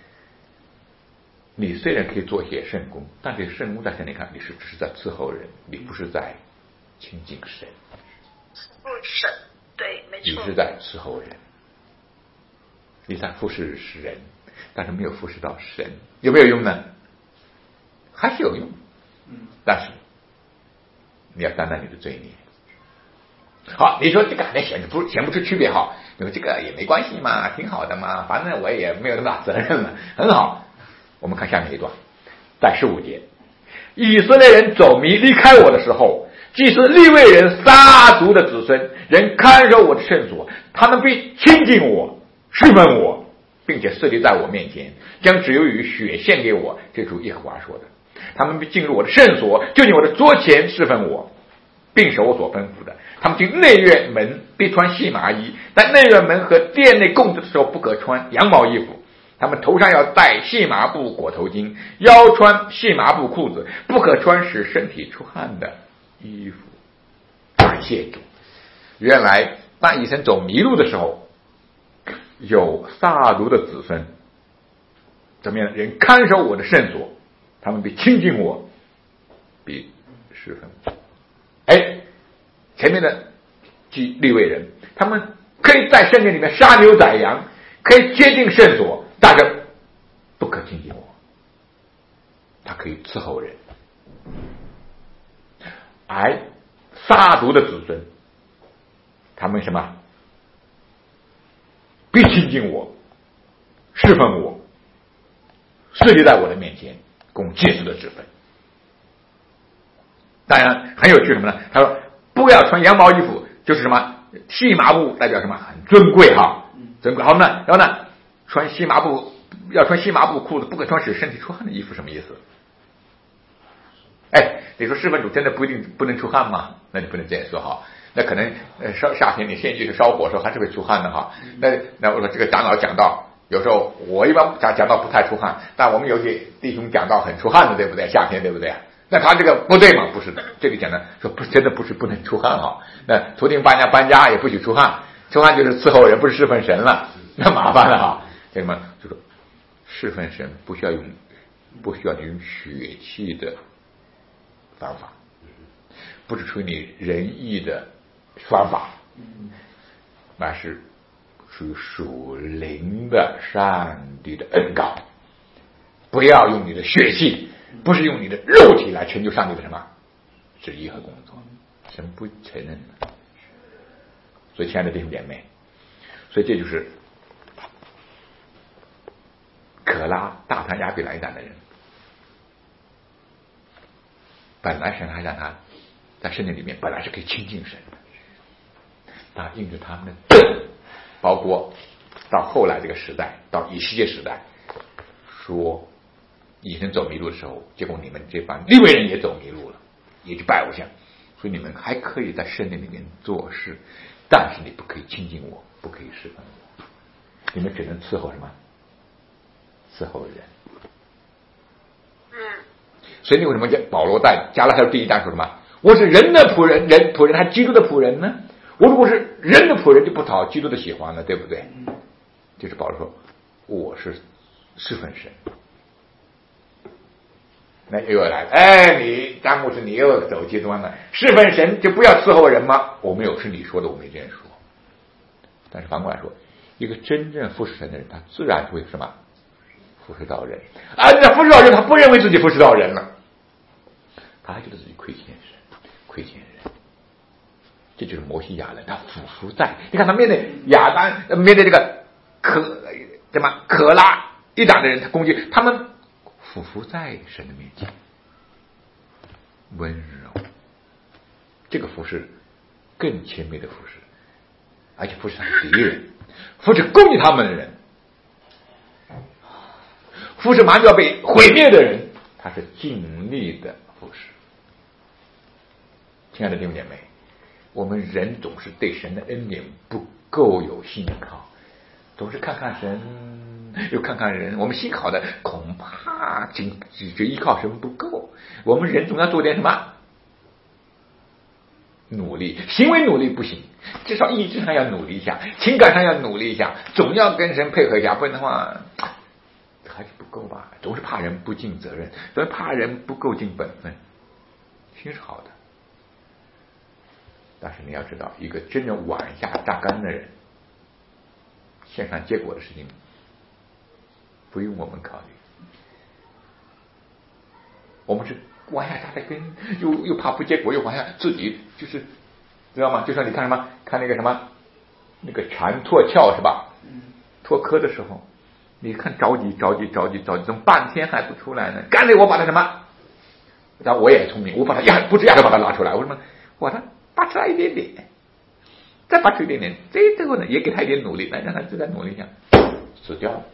你虽然可以做些圣功，但这圣功在神里看，你是只是在伺候人，你不是在亲近神。 不神，对，没错。 你是在伺候人，你在服侍人，但是没有服侍到神，有没有用呢？还是有用，但是你要担当你的罪孽。好，你说这个还显不出区别哈？你说这个也没关系嘛，挺好的嘛，反正我也没有那么大责任了，很好。我们看下面一段，在15节，以色列人走迷离开我的时候，既是利未人撒族的子孙，人看守我的圣所，他们必亲近我，侍奉我，并且设立在我面前，将只有与血献给我。这主耶和华说的。他们必进入我的圣所，就近我的桌前侍奉我，并守我所吩咐的。他们进内院门必穿细麻衣，但内院门和殿内供职的时候不可穿羊毛衣服。他们头上要戴细麻布裹头巾，腰穿细麻布裤子，不可穿使身体出汗的衣服。感谢主，原来当以色列走迷路的时候，有撒族的子孙怎么样？人看守我的圣所，他们必亲近我，必侍奉我。前面的利未人，他们可以在圣殿里面杀牛宰羊，可以接近圣所，但是不可亲近我。他可以伺候人。而撒族的子孙，他们什么？必亲近我，侍奉我，设立在我的面前，供祭司的职分。当然很有趣什么呢？他说不要穿羊毛衣服，就是什么细麻布代表什么？很尊贵哈，尊贵。好呢，然后呢，穿细麻布要穿细麻布裤子，不可穿使身体出汗的衣服，什么意思？你说侍奉主真的不一定不能出汗吗？那你不能这样说哈。那可能夏天你献祭去烧火的时候还是会出汗的哈。那我说这个长老讲道，有时候我一般讲道不太出汗，但我们有些弟兄讲道很出汗的，对不对？夏天对不对？那他这个不对吗？不是的，这个讲的说不，真的不是不能出汗哈。那徒弟搬家也不许出汗，出汗就是伺候人，不是侍奉神了，那麻烦了哈。这什么？就说侍奉神不需要用血气的方法，不是出于你仁义的方法，那是属于属灵的上帝的恩膏。不要用你的血气，不是用你的肉体来成就上帝的什么旨意和工作，神不承认的。所以亲爱的弟兄姐妹，所以这就是可拉、大谈亚比来党的人，本来神还让他在圣经里面本来是可以亲近神的，但因着他们的包括到后来这个时代，到以西结时代，说以前走迷路的时候，结果你们这帮利未人也走迷路了，也去拜偶像，所以你们还可以在圣殿里面做事，但是你不可以亲近我，不可以侍奉我，你们只能伺候什么？伺候人。所以你为什么保罗在加拉太书第1章说什么？我是人的仆人，仆人还基督的仆人呢？我如果是人的仆人，就不讨基督的喜欢了，对不对？就是保罗说我是侍奉神。那又来了，你张牧师你又走极端了，侍奉神就不要伺候人吗？我没有是你说的，我没这样说。但是反过来说， 一个真正服侍神的人，他自然会什么服侍到人，那服侍到人，他不认为自己服侍到人了，他还觉得自己亏欠神，亏欠人。这就是摩西亚人，他俯伏在，你看他面对亚当，面对这个可拉一党的人，他攻击他们，俯伏在神的面前，温柔。这个服侍更亲密的服侍，而且服侍他的敌人，服侍攻击他们的人，服侍马上就要被毁灭的人，他是尽力的服侍。亲爱的弟兄姐妹，我们人总是对神的恩典不够有信靠，总是看看神又看看人，我们信靠的恐怕只依靠神不够，我们人总要做点什么努力，行为努力不行，至少意志上要努力一下，情感上要努力一下，总要跟神配合一下，不然的话还是不够吧，总是怕人不尽责任，总是怕人不够尽本分，心是好的，但是你要知道，一个真正碗下榨干的人，线上结果的事情不用我们考虑，我们是往下扎的根，又怕不结果，又往下自己就是知道吗？就像你看什么，看那个什么那个蝉脱壳是吧？脱壳的时候，你看着急，怎么半天还不出来呢？干脆我把它什么？然后我也聪明，我把它不吱呀的把它拉出来，我什么？我它拔出来一点点，再拔出一点点，这个呢也给他一点努力，来让他再努力一下，死掉了。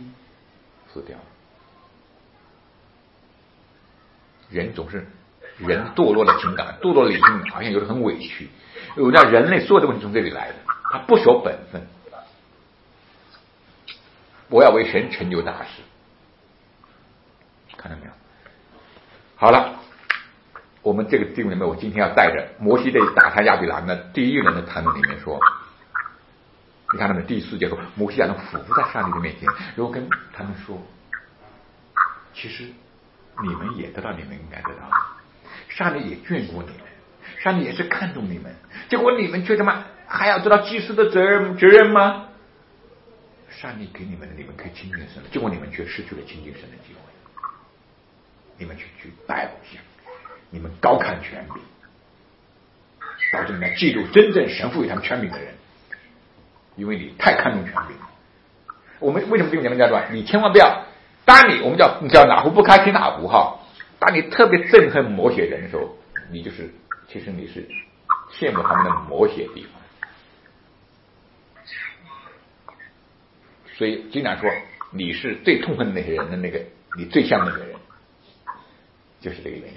人总是人堕落的情感，堕落的理性好像有的很委屈，有的人类所有的问题从这里来的，他不守本分。我要为神成就大事，看到没有？好了，我们这个经文里面，我今天要带着摩西对打他亚比兰的第一人的谈论里面说，你看他们第4节说，摩西亚人俯伏在上帝的面前，然后跟他们说，其实你们也得到你们应该得到的，上帝也眷顾你们，上帝也是看重你们，结果你们却什么还要得到祭司的责任吗？上帝给你们的，你们可以亲近神，结果你们却失去了亲近神的机会，你们去拜偶像，你们高看权柄，导致你们嫉妒真正神赋予他们权柄的人，因为你太看重权柄了。我们为什么这个讲段？你千万不要，当我们叫哪壶不开提哪壶哈。当你特别憎恨某些人的时候，其实你是羡慕他们的某些地方。所以经常说你是最痛恨的那些人的那个，你最像那个人，就是这个原因。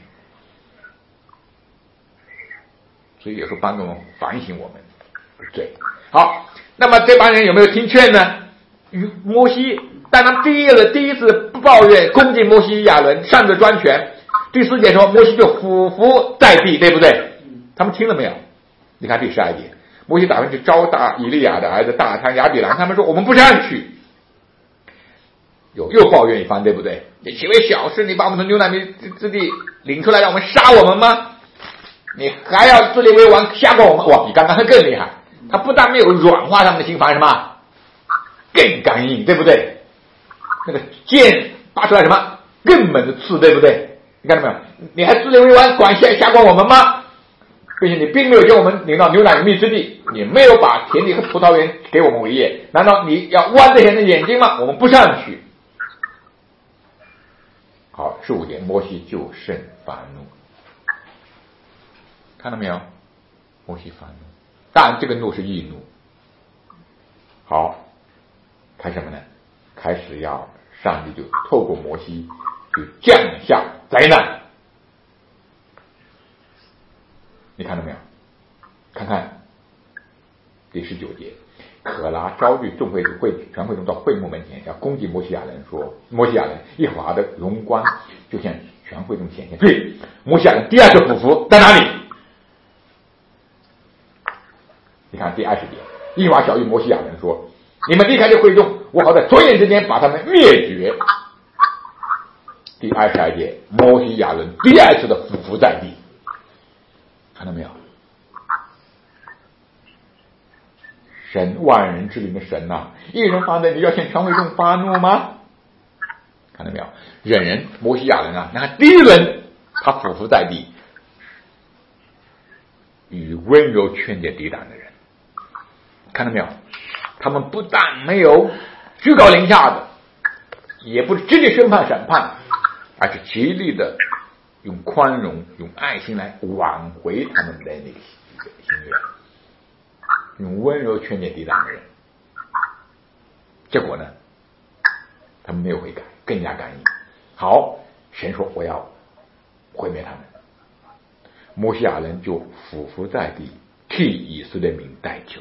所以有时候帮助我们反省我们的罪。好，那么这帮人有没有听劝呢？摩西当他第一次不抱怨攻击摩西亚伦擅自专权，第4节说摩西就俯伏在地，对不对？他们听了没有？你看第12节，摩西打算去招大以利亚的儿子大汤亚比兰，他们说我们不上去，又抱怨一番，对不对？你岂为小事？你把我们从牛奶之地领出来，让我们杀我们吗？你还要自立为王，吓过我们？哇，比刚刚更厉害！他不但没有软化他们的心，反而什么更刚硬，对不对？那个剑拔出来什么更猛的刺，对不对？你看到没有？你还自立为王，管吓过我们吗？并且你并没有将我们领到牛奶与蜜之地，你没有把田地和葡萄园给我们为业，难道你要剜这些人的眼睛吗？我们不上去。好，15节，摩西就甚烦怒，看到没有？摩西烦怒，当然这个怒是易怒。好，开什么呢？开始要上帝就透过摩西就降下灾难。你看到没有？看看第19节，可拉招聚众全会众到会幕门前，要攻击摩西亚人，说摩西亚人耶和华的荣光就向全会众显现。对，摩西亚人第2次俯伏在哪里？你看第20节，耶和华晓谕摩西亚人说，你们离开这会众，我好在转眼之间把他们灭绝。第22节，摩西亚人第2次的俯伏在地，看到没有？ 神万人之灵的神呐，一人发怒，你要向全会众发怒吗？看到没有？忍人摩西亚人啊，你看第一轮他俯伏在地，与温柔劝解抵挡的人，看到没有？他们不但没有居高临下的，也不是直接审判，而是极力的用宽容、用爱心来挽回他们的那个心愿，用温柔劝解抵挡的人。结果呢，他们没有悔改，更加刚硬。好，神说我要毁灭他们，摩西亚人就俯伏在地，替以色列民代求。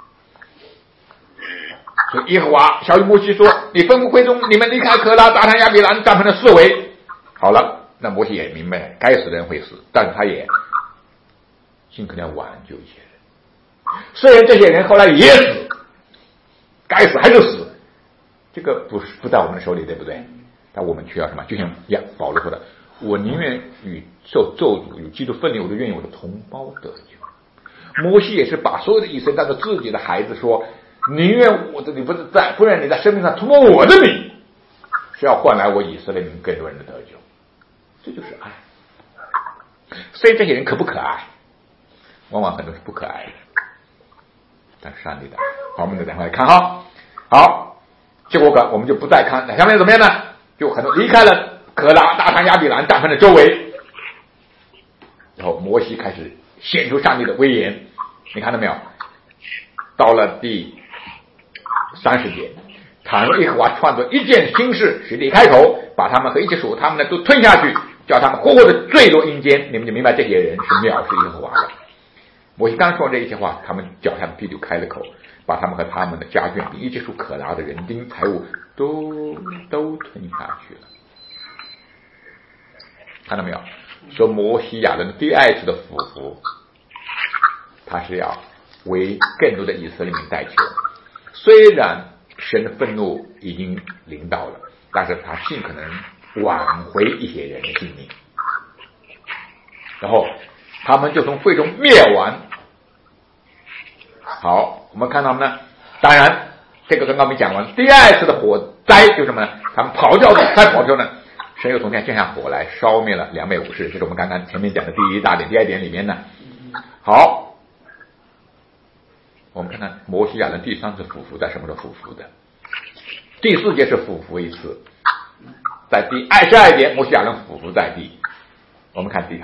所以耶和华小谕摩西说：“你吩咐会众，你们离开可拉、达坦、亚比兰，帐篷的四围。”好了，那摩西也明白，该死的人会死，但是他也尽可能挽救一些人。虽然这些人后来也死，该死还是死，这个不在我们的手里，对不对？但我们需要什么？就像保罗说的：“我宁愿与受咒诅、与基督分离，我都愿意我的同胞得救。”摩西也是把所有的以色列当作自己的孩子说。宁愿我的你不然你在生命上涂抹我的名，是要换来我以色列民更多人的得救，这就是爱。所以这些人可不可爱？往往很多是不可爱的，但是上帝的爱。好，我们等会来看哈。好，结果我们就不再看，下面怎么样呢？就很多离开了可拉、大坦、亚比兰帐篷的周围，然后摩西开始显出上帝的威严。你看到没有？到了第30节，倘若耶和华创作一件新事，使地开口，把他们和一起属他们的都吞下去，叫他们活活的坠落阴间，你们就明白这些人是藐视耶和华了。摩西刚说这一些话，他们脚下的地就开了口，把他们和他们的家眷并一切属可拉的人丁财物都吞下去了。看到没有？说摩西亚人第二次的俯伏，他是要为更多的以色列民代求。虽然神的愤怒已经临到了，但是他尽可能挽回一些人的性命，然后他们就从会中灭亡。好，我们看到呢，当然这个刚刚我们讲完，第二次的火灾就是什么呢？他们跑掉的，才跑掉呢，神又从天降下火来，烧灭了250，这是我们刚刚前面讲的第一大点、第二点里面呢。好。我们看看摩西亚人第3次俯伏在什么时候俯伏的？第4节是俯伏一次，在第22节摩西亚人俯伏在地。我们看第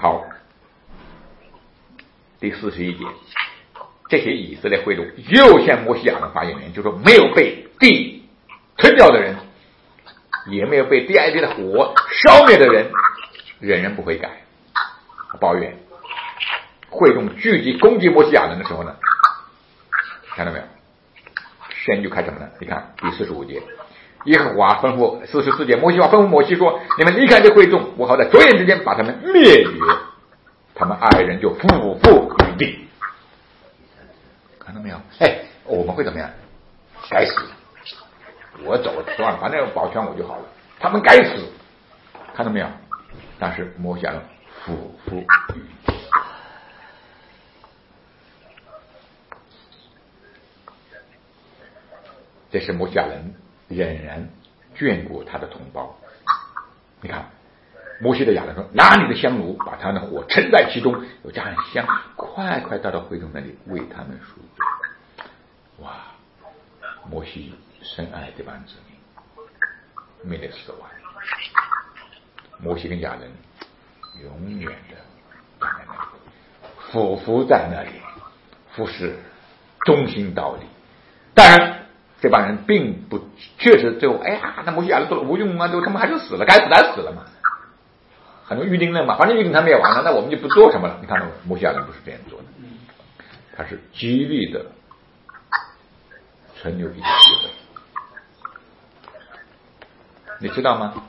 41节，这些以色列会众又向摩西亚人发言人，就是说没有被地吞掉的人，也没有被第2节的火烧灭的人，人人不悔改，抱怨。会众聚集攻击摩西亚人的时候呢，看到没有？神就开什么呢？你看第45节，耶和华吩咐44节，摩西吩咐摩西说：“你们离开这会众，我好在转眼之间把他们灭绝。”他们2人就俯伏于地。看到没有？我们会怎么样？该死！我走算了，反正保全我就好了。他们该死，看到没有？但是摩西人俯伏于地。这是摩西亚人仍然眷顾他的同胞。你看摩西的亚人说：“拿你的香炉，把他们的火盛在其中，有加上香，快快带到会众那里，为他们赎罪。”哇！摩西深爱这帮子民，没得死亡。摩西跟亚人永远的站在那里，俯伏在那里，服侍，忠心道理。当然这帮人并不确实最后，那摩西亚人做了无用啊，他们还是死了，该死还死了嘛。很多预定论嘛，反正预定他灭亡了，那我们就不做什么了。你看到摩西亚人不是这样做的，他是极力的存留一些机会。你知道吗？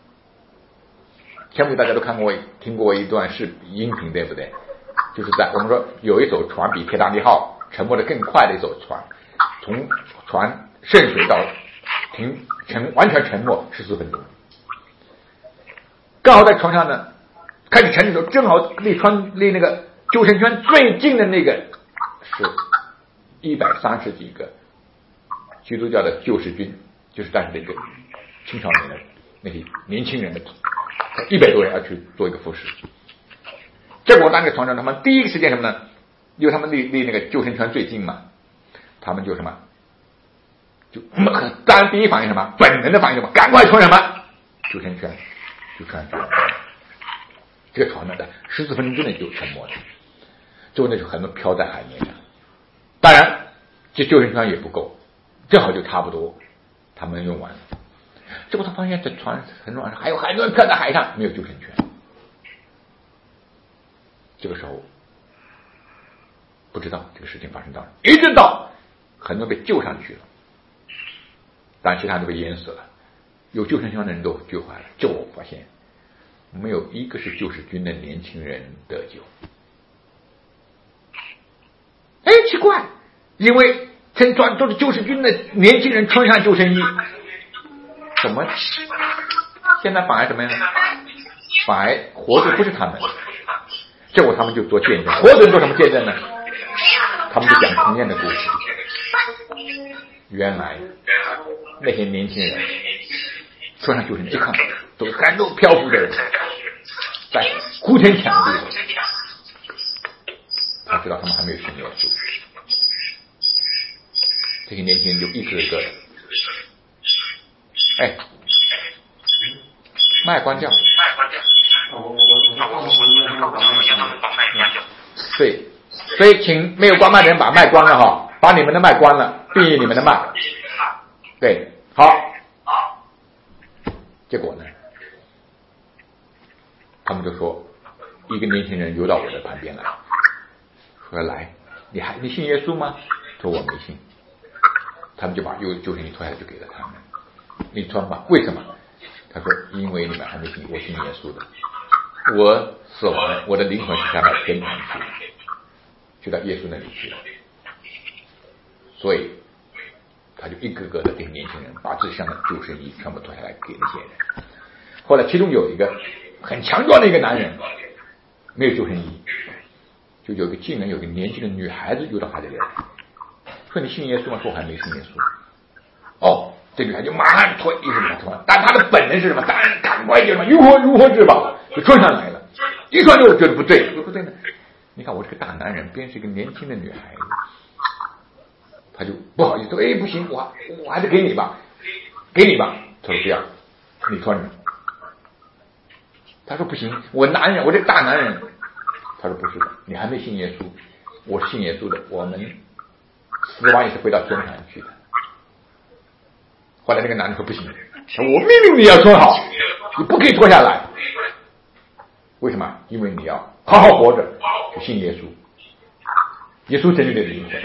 前面大家都听过一段音频，对不对？就是在我们说有一艘船比铁达尼号沉没的更快的一艘船，从船渗水到完全沉没14分钟。刚好在船上呢，开始沉的时候，正好离那个救生圈最近的那个是 130几个基督教的救世军，就是当时这个青少年的那些年轻人的100多人要去做一个服侍。结果那个团长他们第一个时间什么呢？因为他们离那个救生圈最近嘛，他们就什么，就当然第一反应什么，本能的反应什么，赶快穿什么救生圈，就穿救生圈。这个船呢，在14分钟之内就沉没了，最后呢就很多漂在海面上。当然，这救生圈也不够，正好就差不多，他们用完了。结果他发现这船很乱，还有很多人漂在海上，没有救生圈。这个时候不知道这个事情发生到哪，一直到很多被救上去了，但其他人都被淹死了，有救生圈的人都救回来了。结果发现没有一个是救世军的年轻人得救。哎，奇怪，因为乘船都是救世军的年轻人穿上救生衣，怎么现在反而怎么样？反而活着不是他们。结果他们就做见证，活着人做什么见证呢？他们就讲同样的故事。原来那些年轻人穿上救生衣，一看都是很多漂浮的人，在哭天抢地的。他知道他们还没有信耶稣，这些年轻人就一个一个的，哎，麦关掉。对，所以请没有关麦的人把麦关了哈，把你们的麦关了，闭你们的麦。对，好。结果呢，他们就说，一个年轻人游到我的旁边来，说来，你信耶稣吗？说我没信。他们就把救生衣脱下来就给了他们，你穿吧。为什么？他说因为你们还没信，我信耶稣的。我死亡了，我的灵魂是下到天堂去了，去到耶稣那里去了。所以他就一个个的给年轻人把自己身上的救生衣全部脱下来给那些人。后来其中有一个很强壮的一个男人没有救生衣，就竟然有个年轻的女孩子游到他这里来，说你信耶稣吗？说我还没信耶稣。哦，这女孩就马上脱衣服给他脱，但他的本能是什么？当然赶快点嘛，如何治吧，就穿上来了。一穿就觉得不对，不对呢。你看我这个大男人，边是一个年轻的女孩子，他就不好意思说，哎，不行，我还是给你吧。他说不要，你穿着。他说不行，我男人，我这个大男人。他说不是的，你还没信耶稣，我是信耶稣的，我们死亡也是回到天堂去的。后来那个男人说不行，我命令你要穿好，你不可以脱下来。为什么？因为你要好好活着，去信耶稣，耶稣拯救你的灵魂。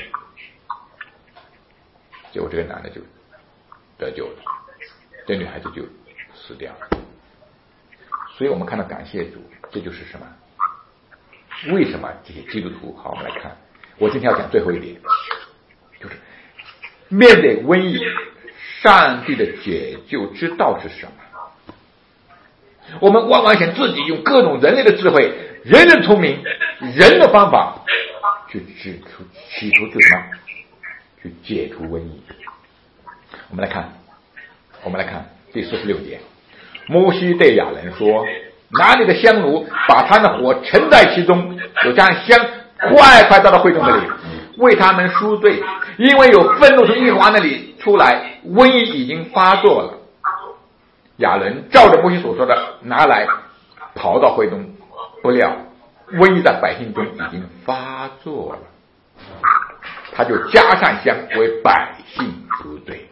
结果这个男的就得救了，这女孩子就死掉了。所以我们看到感谢主，这就是什么？为什么这些基督徒？好，我们来看，我今天要讲最后一点，就是面对瘟疫，上帝的解救之道是什么？我们往往想自己用各种人类的智慧、人的聪明、人的方法去企图就什么？去解除瘟疫。我们来看第46节，摩西对亚伦说：“拿你的香炉，把他的火盛在其中，就将香快到了会众那里，为他们赎罪，因为有愤怒从耶和华那里出来，瘟疫已经发作了。”亚伦照着摩西所说的拿来，跑到会中，不料瘟疫在百姓中已经发作了，他就加上香为百姓赎罪。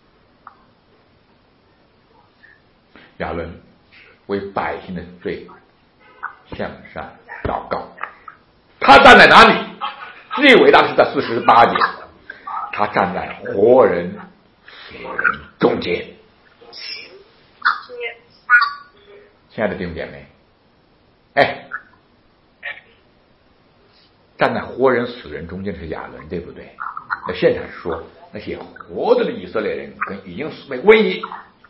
亚伦为百姓的罪向上祷告，他站在哪里？最伟大的是在48节，他站在活人死人中间。亲爱的弟兄姐妹，站在活人死人中间的是亚伦，对不对？那现场说那些活着的以色列人跟已经被瘟疫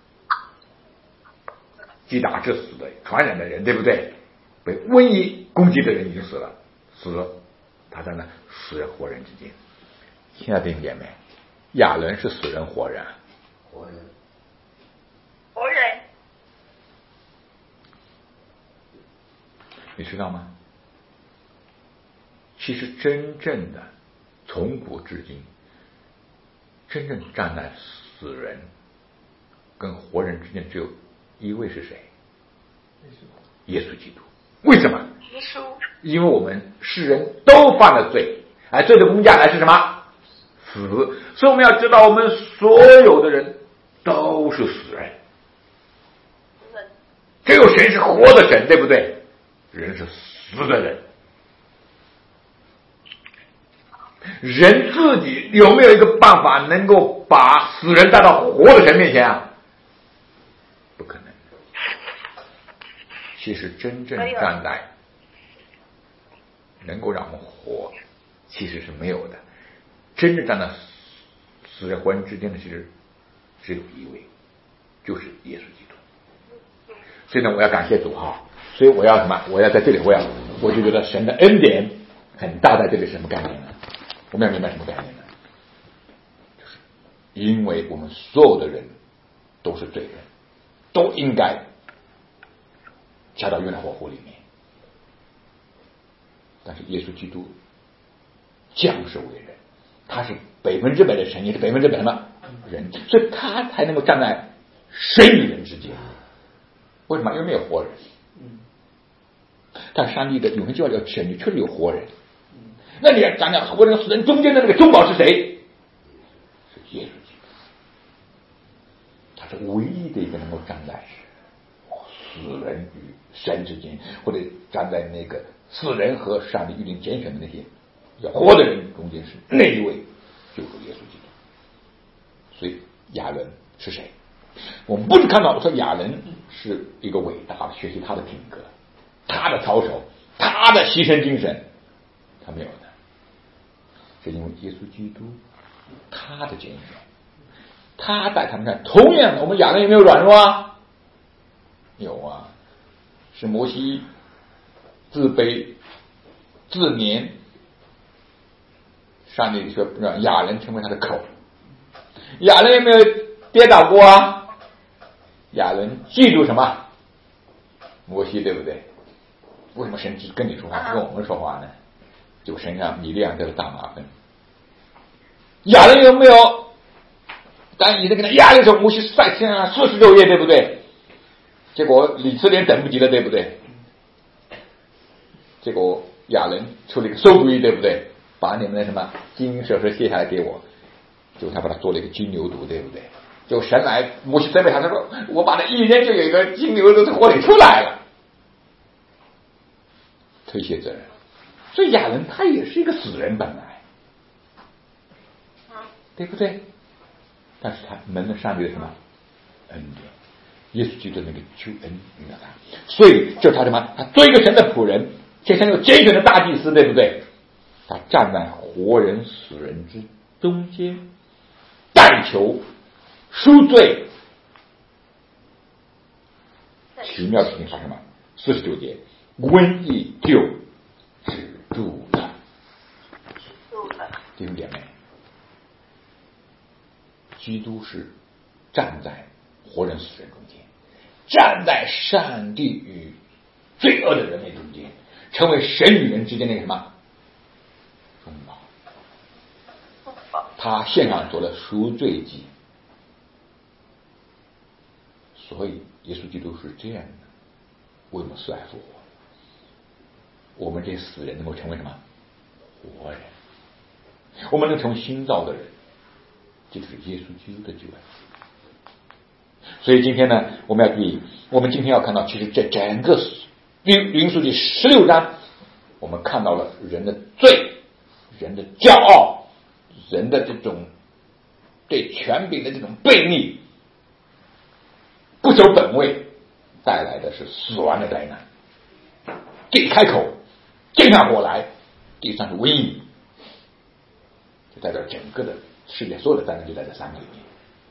击打致死的传染的人，对不对？被瘟疫攻击的人已经死了，他在那死人活人之间。 亲爱的弟兄姐妹，亚伦是死人活人？ 活人。 活人。 你知道吗？其实真正的从古至今，真正站在死人跟活人之间只有一位是谁？耶稣基督。为什么？ 耶稣。 因为我们世人都犯了罪，而罪的工价来是什么？死。所以我们要知道，我们所有的人都是死人。只有神是活的神，对不对？人是死的人。人自己有没有一个办法能够把死人带到活的神面前啊？不可能。其实真正站在能够让我们活，其实是没有的。真正站在死人活人之间的，其实只有一位，就是耶稣基督。所以呢，我要感谢主哈。所以我要什么？我要在这里，我就觉得神的恩典很大，在这里是什么概念呢？我们要明白什么概念呢？就是因为我们所有的人都是罪人，都应该下到冤的火湖里面。但是耶稣基督降世为人，他是100%的神，也是100%的什么人，所以他才能够站在神与人之间。为什么？因为没有活人。但上帝的永恒计划要神确实有活人。那你要讲讲活人和死人中间的那个中保是谁？是耶稣基督。他是唯一的一个能够站在死人与神之间，或者站在那个死人和上帝预定拣选的那些要活的人中间，是那一位，就是耶稣基督。所以亚伦是谁？我们不是看到说亚伦是一个伟大的，学习他的品格，他的操守，他的牺牲精神，他没有的。是因为耶稣基督他的拣选，他在他们上同样的，我们亚伦有没有软弱啊？有啊，是摩西自卑自怜，上帝说让亚伦成为他的口。亚伦有没有跌倒过啊？亚伦记住什么？摩西，对不对？为什么神只跟你说话，不跟我们说话呢？就神让米利亚得了大麻烦。亚伦有没有？当以色列跟他压力的时候，摩西晒天啊，46夜，对不对？结果以色列等不及了，对不对？结果亚伦出了一个馊主意，对不对？把你们的什么金蛇饰卸下来给我，结果他把它做了一个金牛犊，对不对？就神来，摩西责备他，他说：“我把它一扔，就有一个金牛犊从火里出来了。”推卸责任。所以亚伦他也是一个死人本来，对不对？但是他蒙了上帝的什么恩典？耶稣基督那个救恩给了他，所以就他什么？他做一个神的仆人，且像那个拣选的大祭司，对不对？他站在活人死人之中间，代求赎罪。奇妙的事情发生了，49节，瘟疫就止住了。弟兄姐妹，基督是站在活人死人中间，站在上帝与罪恶的人类中间，成为神与人之间那个什么中保。他献上做了赎罪祭，所以耶稣基督是这样的，为我们死而复活。我们这死人能够成为什么活人？我们能成为新造的人，这就是耶稣基督的救恩。所以今天呢，我们要注意，我们今天要看到，其实这整个民数记16章，我们看到了人的罪、人的骄傲、人的这种对权柄的这种悖逆、不守本位，带来的是死亡的灾难。这一开口，见上火来，地上是瘟疫，就代表整个的世界所有的灾难就在这三个里面。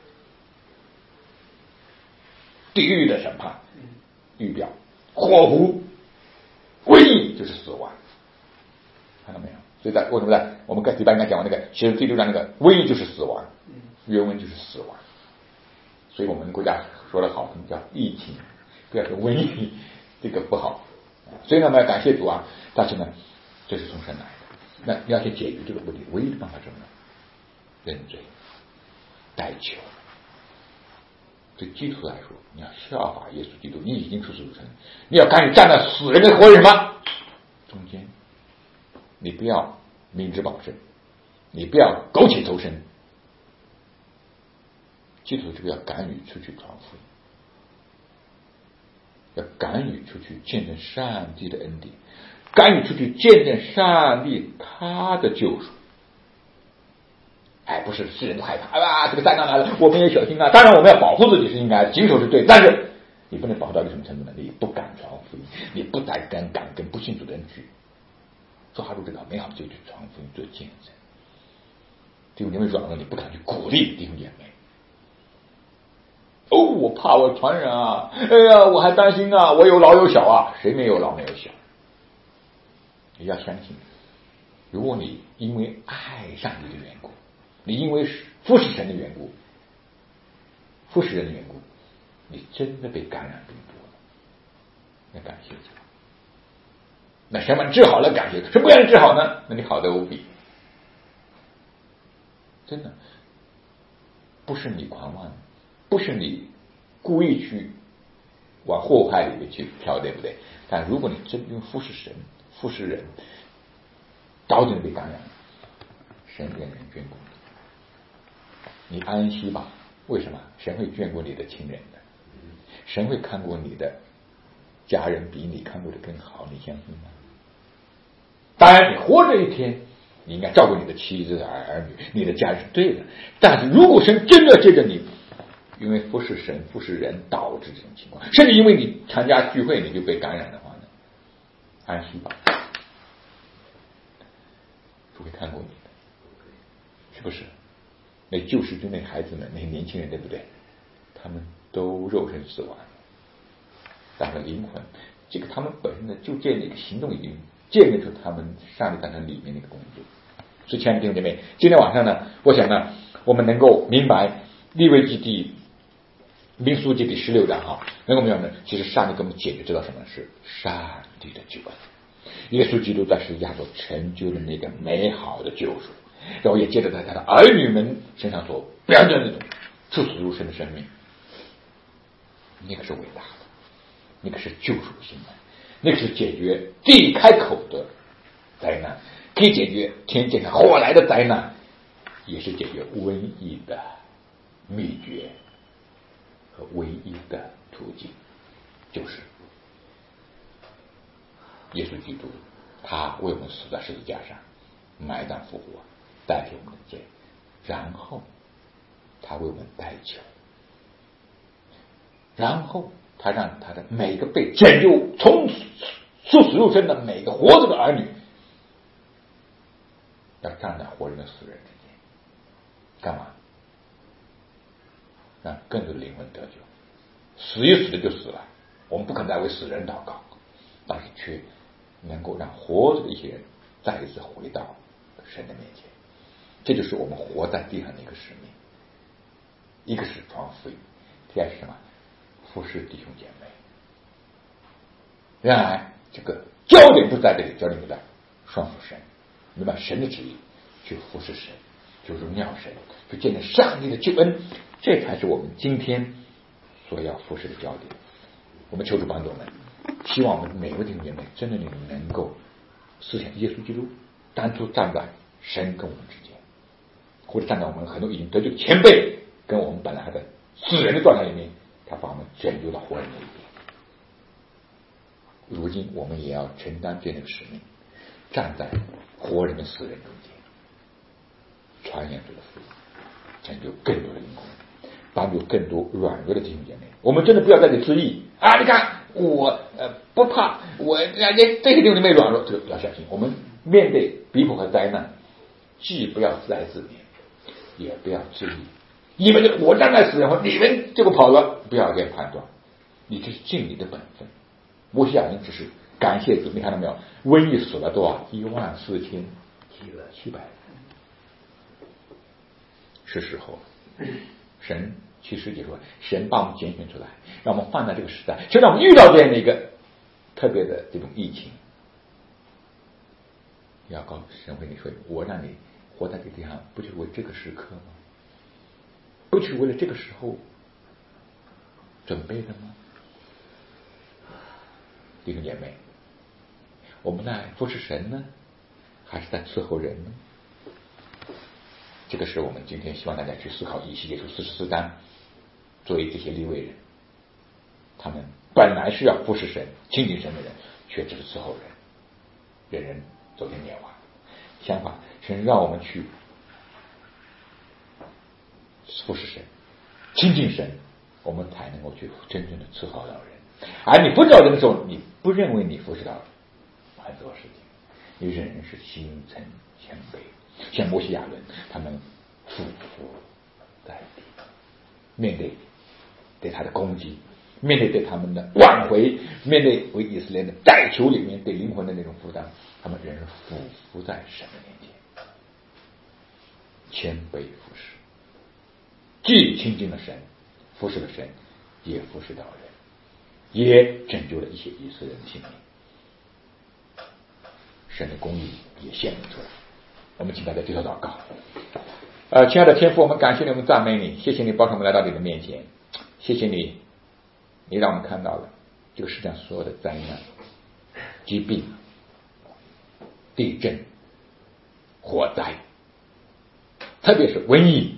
地狱的审判预表，火湖，瘟疫就是死亡，看到没有？ 所以在为什么呢？我们第8应该讲过那个，其实第6章那个瘟疫就是死亡，原文就是死亡。所以我们国家说得好，叫疫情，不要说瘟疫，这个不好。所以呢，我们要感谢主啊，但是呢，这是从神来的。那你要去解决这个问题，唯一的办法是什么呢？认罪代求。对基督徒来说，你要效法耶稣基督，你已经出死入生，你要赶紧站在死人跟活人吗中间，你不要明哲保身，你不要苟且偷生。基督徒这个要敢于出去传福音，要敢于出去见证上帝的恩典，敢于出去见证上帝他的救赎。不是世人都害怕这个灾难来了，我们也小心啊。当然我们要保护自己是应该的，谨守是对，但是你不能保护到什么程度呢？你不敢传福音，你不敢跟不信主的人去抓住这个美好的机会去传福音做见证。弟兄姐妹软弱，你不敢去鼓励弟兄姐妹。我怕我传染啊！我还担心啊！我有老有小啊！谁没有老没有小？你要相信，如果你因为爱上帝的缘故，你因为服侍神的缘故，服侍人的缘故，你真的被感染病毒了，要感谢主。那神把你治好了，感谢主。什么样的治好呢？那你好得无比。真的，不是你狂妄，不是你故意去往祸害里面去跳，对不对？但如果你真用服侍神、服侍人，早点被感染，神愿人眷顾你，你安息吧。为什么？神会眷顾你的亲人的，神会看过你的家人比你看过的更好，你相信吗？当然，你活着一天，你应该照顾你的妻子、儿女、你的家人是对的。但是如果神真的借着你，因为服侍神、服侍人导致这种情况，甚至因为你参加聚会你就被感染的话呢，安息吧，主会看过你的，是不是？那救世军那孩子们，那些年轻人，对不对？他们都肉身死亡，但是灵魂，这个他们本身的就建立一个行动，已经建立出他们上帝在那里面的一个工作。所以亲爱的弟兄姐妹，今天晚上呢，我想呢，我们能够明白利未记民数记第16章哈，能够明白呢，其实上帝给我们解决知道什么是上帝的救恩，耶稣基督在十字架所成就的那个美好的救赎，然后也接着在他的儿女们身上所表现的那种出死入生的生命，那个是伟大的，那个是救赎性的，那个是解决地开口的灾难，可以解决天降火来的灾难，也是解决瘟疫的秘诀和唯一的途径，就是耶稣基督，他为我们死在十字架上，埋葬复活，代替我们的罪，然后他为我们代求，然后他让他的每个被拯救从出死入生的每个活着的儿女，要站在活人的死人之间，干嘛？让更多的灵魂得救。死一死的就死了，我们不可能再为死人祷告，但是却能够让活着的一些人再一次回到神的面前。这就是我们活在地上的一个使命，一个是传福音，第二是什么？服侍弟兄姐妹。原来这个焦点不在这里，焦点就在顺服神，明白神的旨意，去服侍神，去荣耀神，去见证上帝的救恩，这才是我们今天所要服侍的焦点。我们求主帮助我们，希望我们每个弟兄姐妹真的能够思想耶稣基督，单独站在神跟我们之间，或者站在我们很多已经得救的前辈跟我们本来还在死人的状态里面，他把我们拯救到活人的一边。如今我们也要承担这样的使命，站在活人跟死人中间，传扬主的福音，拯救更多的灵魂，帮助更多软弱的弟兄姐妹。我们真的不要在这里自义啊！你看我不怕，我这个弟兄姐妹软弱，这个要小心。我们面对逼迫和灾难，既不要自爱自怜，也不要自义。你们我站在死人，你们这个跑了，不要这样判断，你这是尽你的本分。摩西亚人只是感谢主，你看到没有？瘟疫死了多少？14000 700，是时候了。神去世界说，神把我们拣选出来，让我们放在这个时代，就让我们遇到这样的一个特别的这种疫情。要告诉神会你说，我让你活在这个地上，不就是为这个时刻吗？不就是为了这个时候准备的吗？弟兄姐妹，我们在服侍神呢，还是在伺候人呢？这个是我们今天希望大家去思考。以西结书44章，作为这些利未人，他们本来是要服侍神、亲近神的人，却只是伺候人，人人走进灭亡。相反，神让我们去服侍神、亲近神，我们才能够去真正的伺候到人。而你服侍到人的时候，你不认为你服侍到很多事情，你仍然是心存谦卑。像摩西亚伦，他们俯伏在地，面对他的攻击，面对他们的挽回，面对为以色列的代求里面对灵魂的那种负担，他们仍然俯伏在神的面前，谦卑服侍，既亲近了神，服侍了神，也服侍到人，也拯救了一些以色列人的性命。神的公义也显明出来。我们请大家低头祷告。亲爱的天父，我们感谢你，我们赞美你，谢谢你保守我们来到你的面前，谢谢你，你让我们看到了这个世界上所有的灾难、疾病、地震、火灾，特别是瘟疫，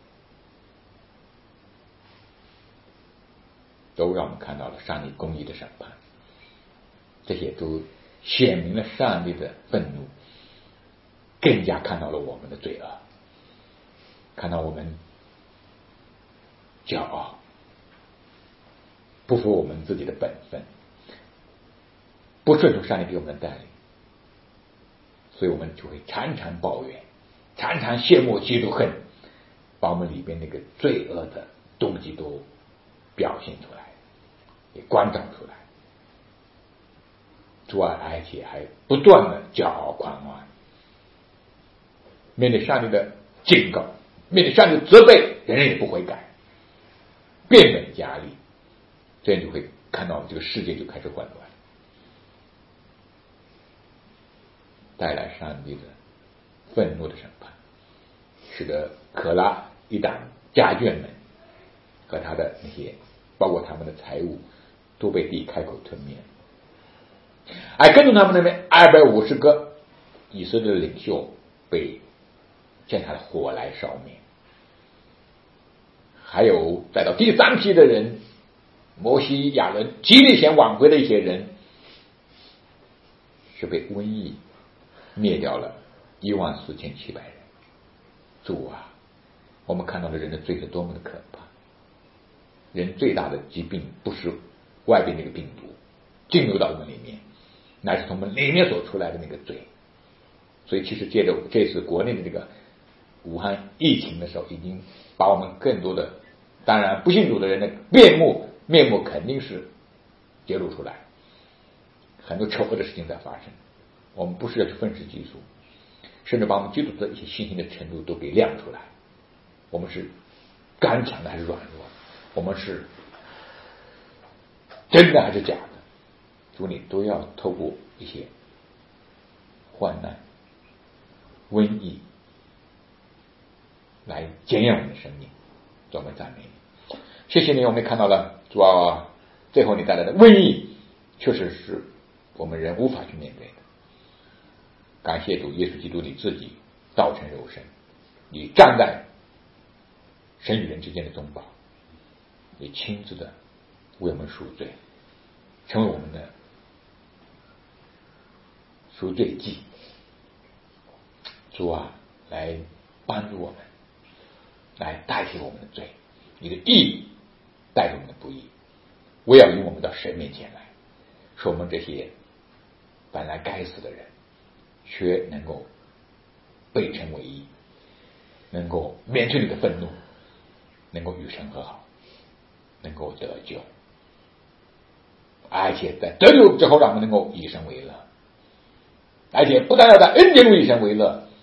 都让我们看到了上帝公义的审判，这些都显明了上帝的愤怒，更加看到了我们的罪恶，看到我们骄傲，不服我们自己的本分，不顺从上帝给我们的带领，所以我们就会常常抱怨，常常羡慕嫉妒恨，把我们里边那个罪恶的动机都表现出来，也关照出来。主啊，而且还不断的骄傲狂妄，面对上帝的警告，面对上帝的责备，人人也不悔改，变本加厉，这样就会看到这个世界就开始混乱，带来上帝的愤怒的审判，使得可拉一党家眷们和他的那些包括他们的财物都被地开口吞灭，而跟着他们那边250个以色列的领袖被见他的火来烧灭，还有再到第3批的人，摩西亚伦极力想挽回的一些人，是被瘟疫灭掉了14700人。主啊，我们看到了人的罪是多么的可怕，人最大的疾病不是外边那个病毒进入到我们里面，乃是从我们里面所出来的那个罪。所以其实借着这次国内的这个武汉疫情的时候，已经把我们更多的，当然不信主的人的面目肯定是揭露出来，很多丑恶的事情在发生。我们不是要去愤世嫉俗，甚至把我们基督徒的一些信心的程度都给亮出来。我们是刚强的还是软弱？我们是真的还是假的？主，你都要透过一些患难、瘟疫来检验我们的生命。主，我们赞美你，谢谢你，我们看到了主啊，最后你带来的瘟疫确实是我们人无法去面对的。感谢主耶稣基督，你自己道成肉身，你站在神与人之间的中保，你亲自的为我们赎罪，成为我们的赎罪祭。主啊，来帮助我们，来代替我们的罪，你的义代替我们的不义，我要引我们到神面前来，说我们这些本来该死的人却能够被称为义，能够免去你的愤怒，能够与神和好，能够得救，而且在得救之后让我们能够以神为乐，而且不但要在恩典中以神为乐，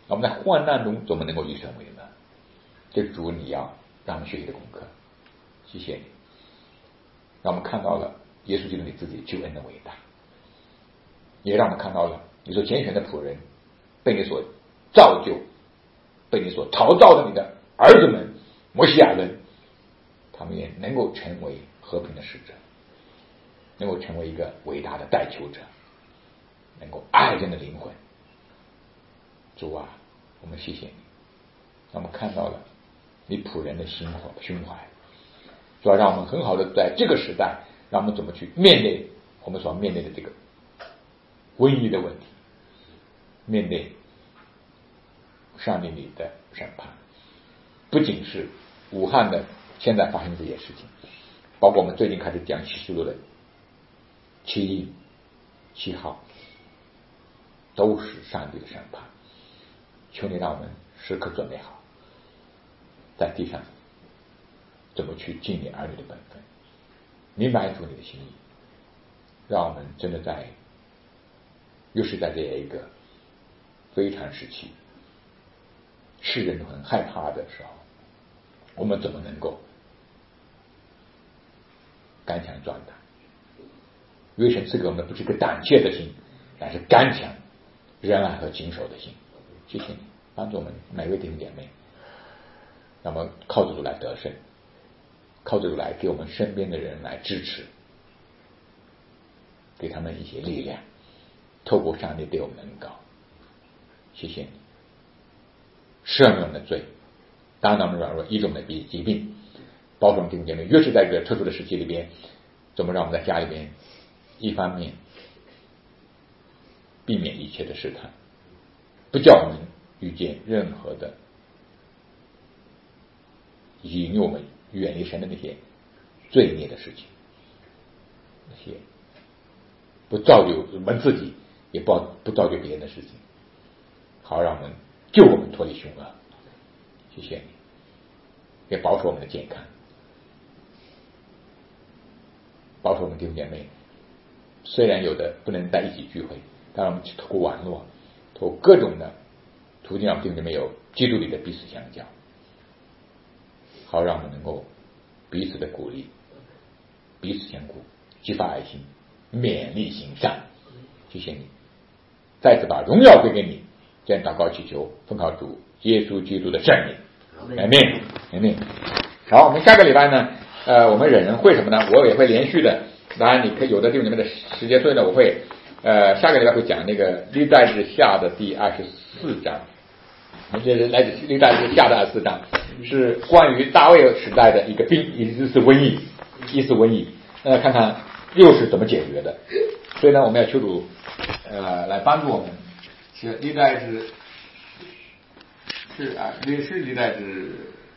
我们在患难中怎么能够以神为乐？这主你要让我们学习的功课，谢谢你，让我们看到了耶稣基督你自己救恩的伟大，也让我们看到了你所拣选的仆人被你所造就，被你所陶造的你的儿子们摩西亚人，他们也能够成为和平的使者，能够成为一个伟大的代求者，能够爱人的灵魂。主啊，我们谢谢你，让我们看到了你仆人的胸怀，主要让我们很好的在这个时代，让我们怎么去面对我们所面对的这个瘟疫的问题，面对上帝你的审判，不仅是武汉的现在发生这些事情，包括我们最近开始讲启示录的7号，都是上帝的审判。求你让我们时刻准备好，在地上怎么去尽你儿女的本分，明白主你的心意，让我们真的又是在这样一个非常时期，世人都很害怕的时候，我们怎么能够刚强壮胆？因为神赐给我们的不是个胆怯的心，乃是刚强、仁爱和谨守的心。谢谢你帮助我们每位弟兄姐妹，让我们靠着主来得胜，靠着主来给我们身边的人来支持，给他们一些力量，透过上帝对我们的恩膏。谢谢你赦免我们的罪，当我们软弱医治我们的疾病，保守我们弟兄姐妹，越是在这个特殊的时期里边，怎么让我们在家里边一方面避免一切的试探，不叫我们遇见任何的引诱我们远离神的那些罪孽的事情，那些不造就我们自己也不造就别人的事情，好让我们救我们脱离凶恶。谢谢你，也保守我们的健康，保守我们弟兄姐妹，虽然有的不能在一起聚会，但我们透过网络，透过各种的途径，让弟兄姐妹有基督里的彼此相交，好让我们能够彼此的鼓励，彼此相顾，激发爱心，勉励行善。谢谢你，再次把荣耀归给你，这样祷告祈求，奉靠主耶稣基督的圣名，阿们，阿们。好，我们下个礼拜呢，我们忍人会什么呢？我也会连续的，当然你可以有的弟兄姐妹的时间，所以呢，我会下个礼拜会讲那个历代志下的第24章，这是来自历代志下的24章，是关于大卫时代的一个一次瘟疫，看看又是怎么解决的。所以呢，我们要求主来帮助我们。是历代志是历代志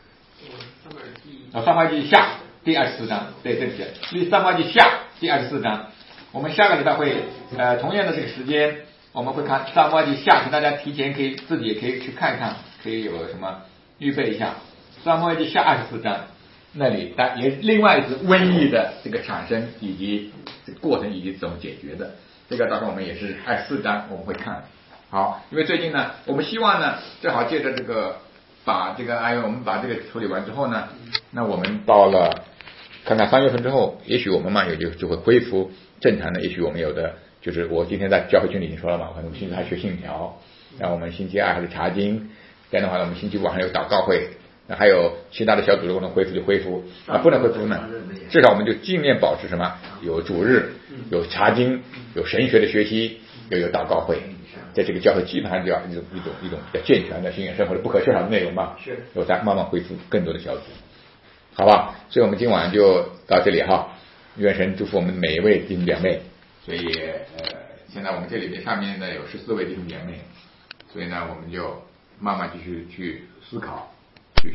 撒母耳记下第24章，对，对不起，撒母耳记下第24章。我们下个礼拜会同样的这个时间，我们会看撒母耳记下，请大家提前自己也可以去看看，可以有什么预备一下。撒母耳记下24章那里也另外一次瘟疫的这个产生以及这个过程以及怎么解决的，这个到时候我们也是24章我们会看。好，因为最近呢，我们希望呢，正好借着这个我们把这个处理完之后呢，那我们到了看看3月份之后，也许我们嘛就会恢复正常的，也许我们有的就是我今天在教会群里已经说了嘛，我们星期还学信条，然后我们星期2还是查经，这样的话呢，我们星期5还有祷告会，那还有其他的小组如果能恢复就恢复，不能恢复呢，至少我们就尽量保持什么，有主日，有查经，有神学的学习，又有祷告会。在这个教会基本上就要一种比较健全的信仰生活的不可缺少的内容嘛，有在慢慢恢复更多的小组，好吧？所以我们今晚就到这里哈，愿神祝福我们每一位弟兄姐妹。所以现在我们这里面上面呢有14位弟兄姐妹，所以呢我们就慢慢继续去思考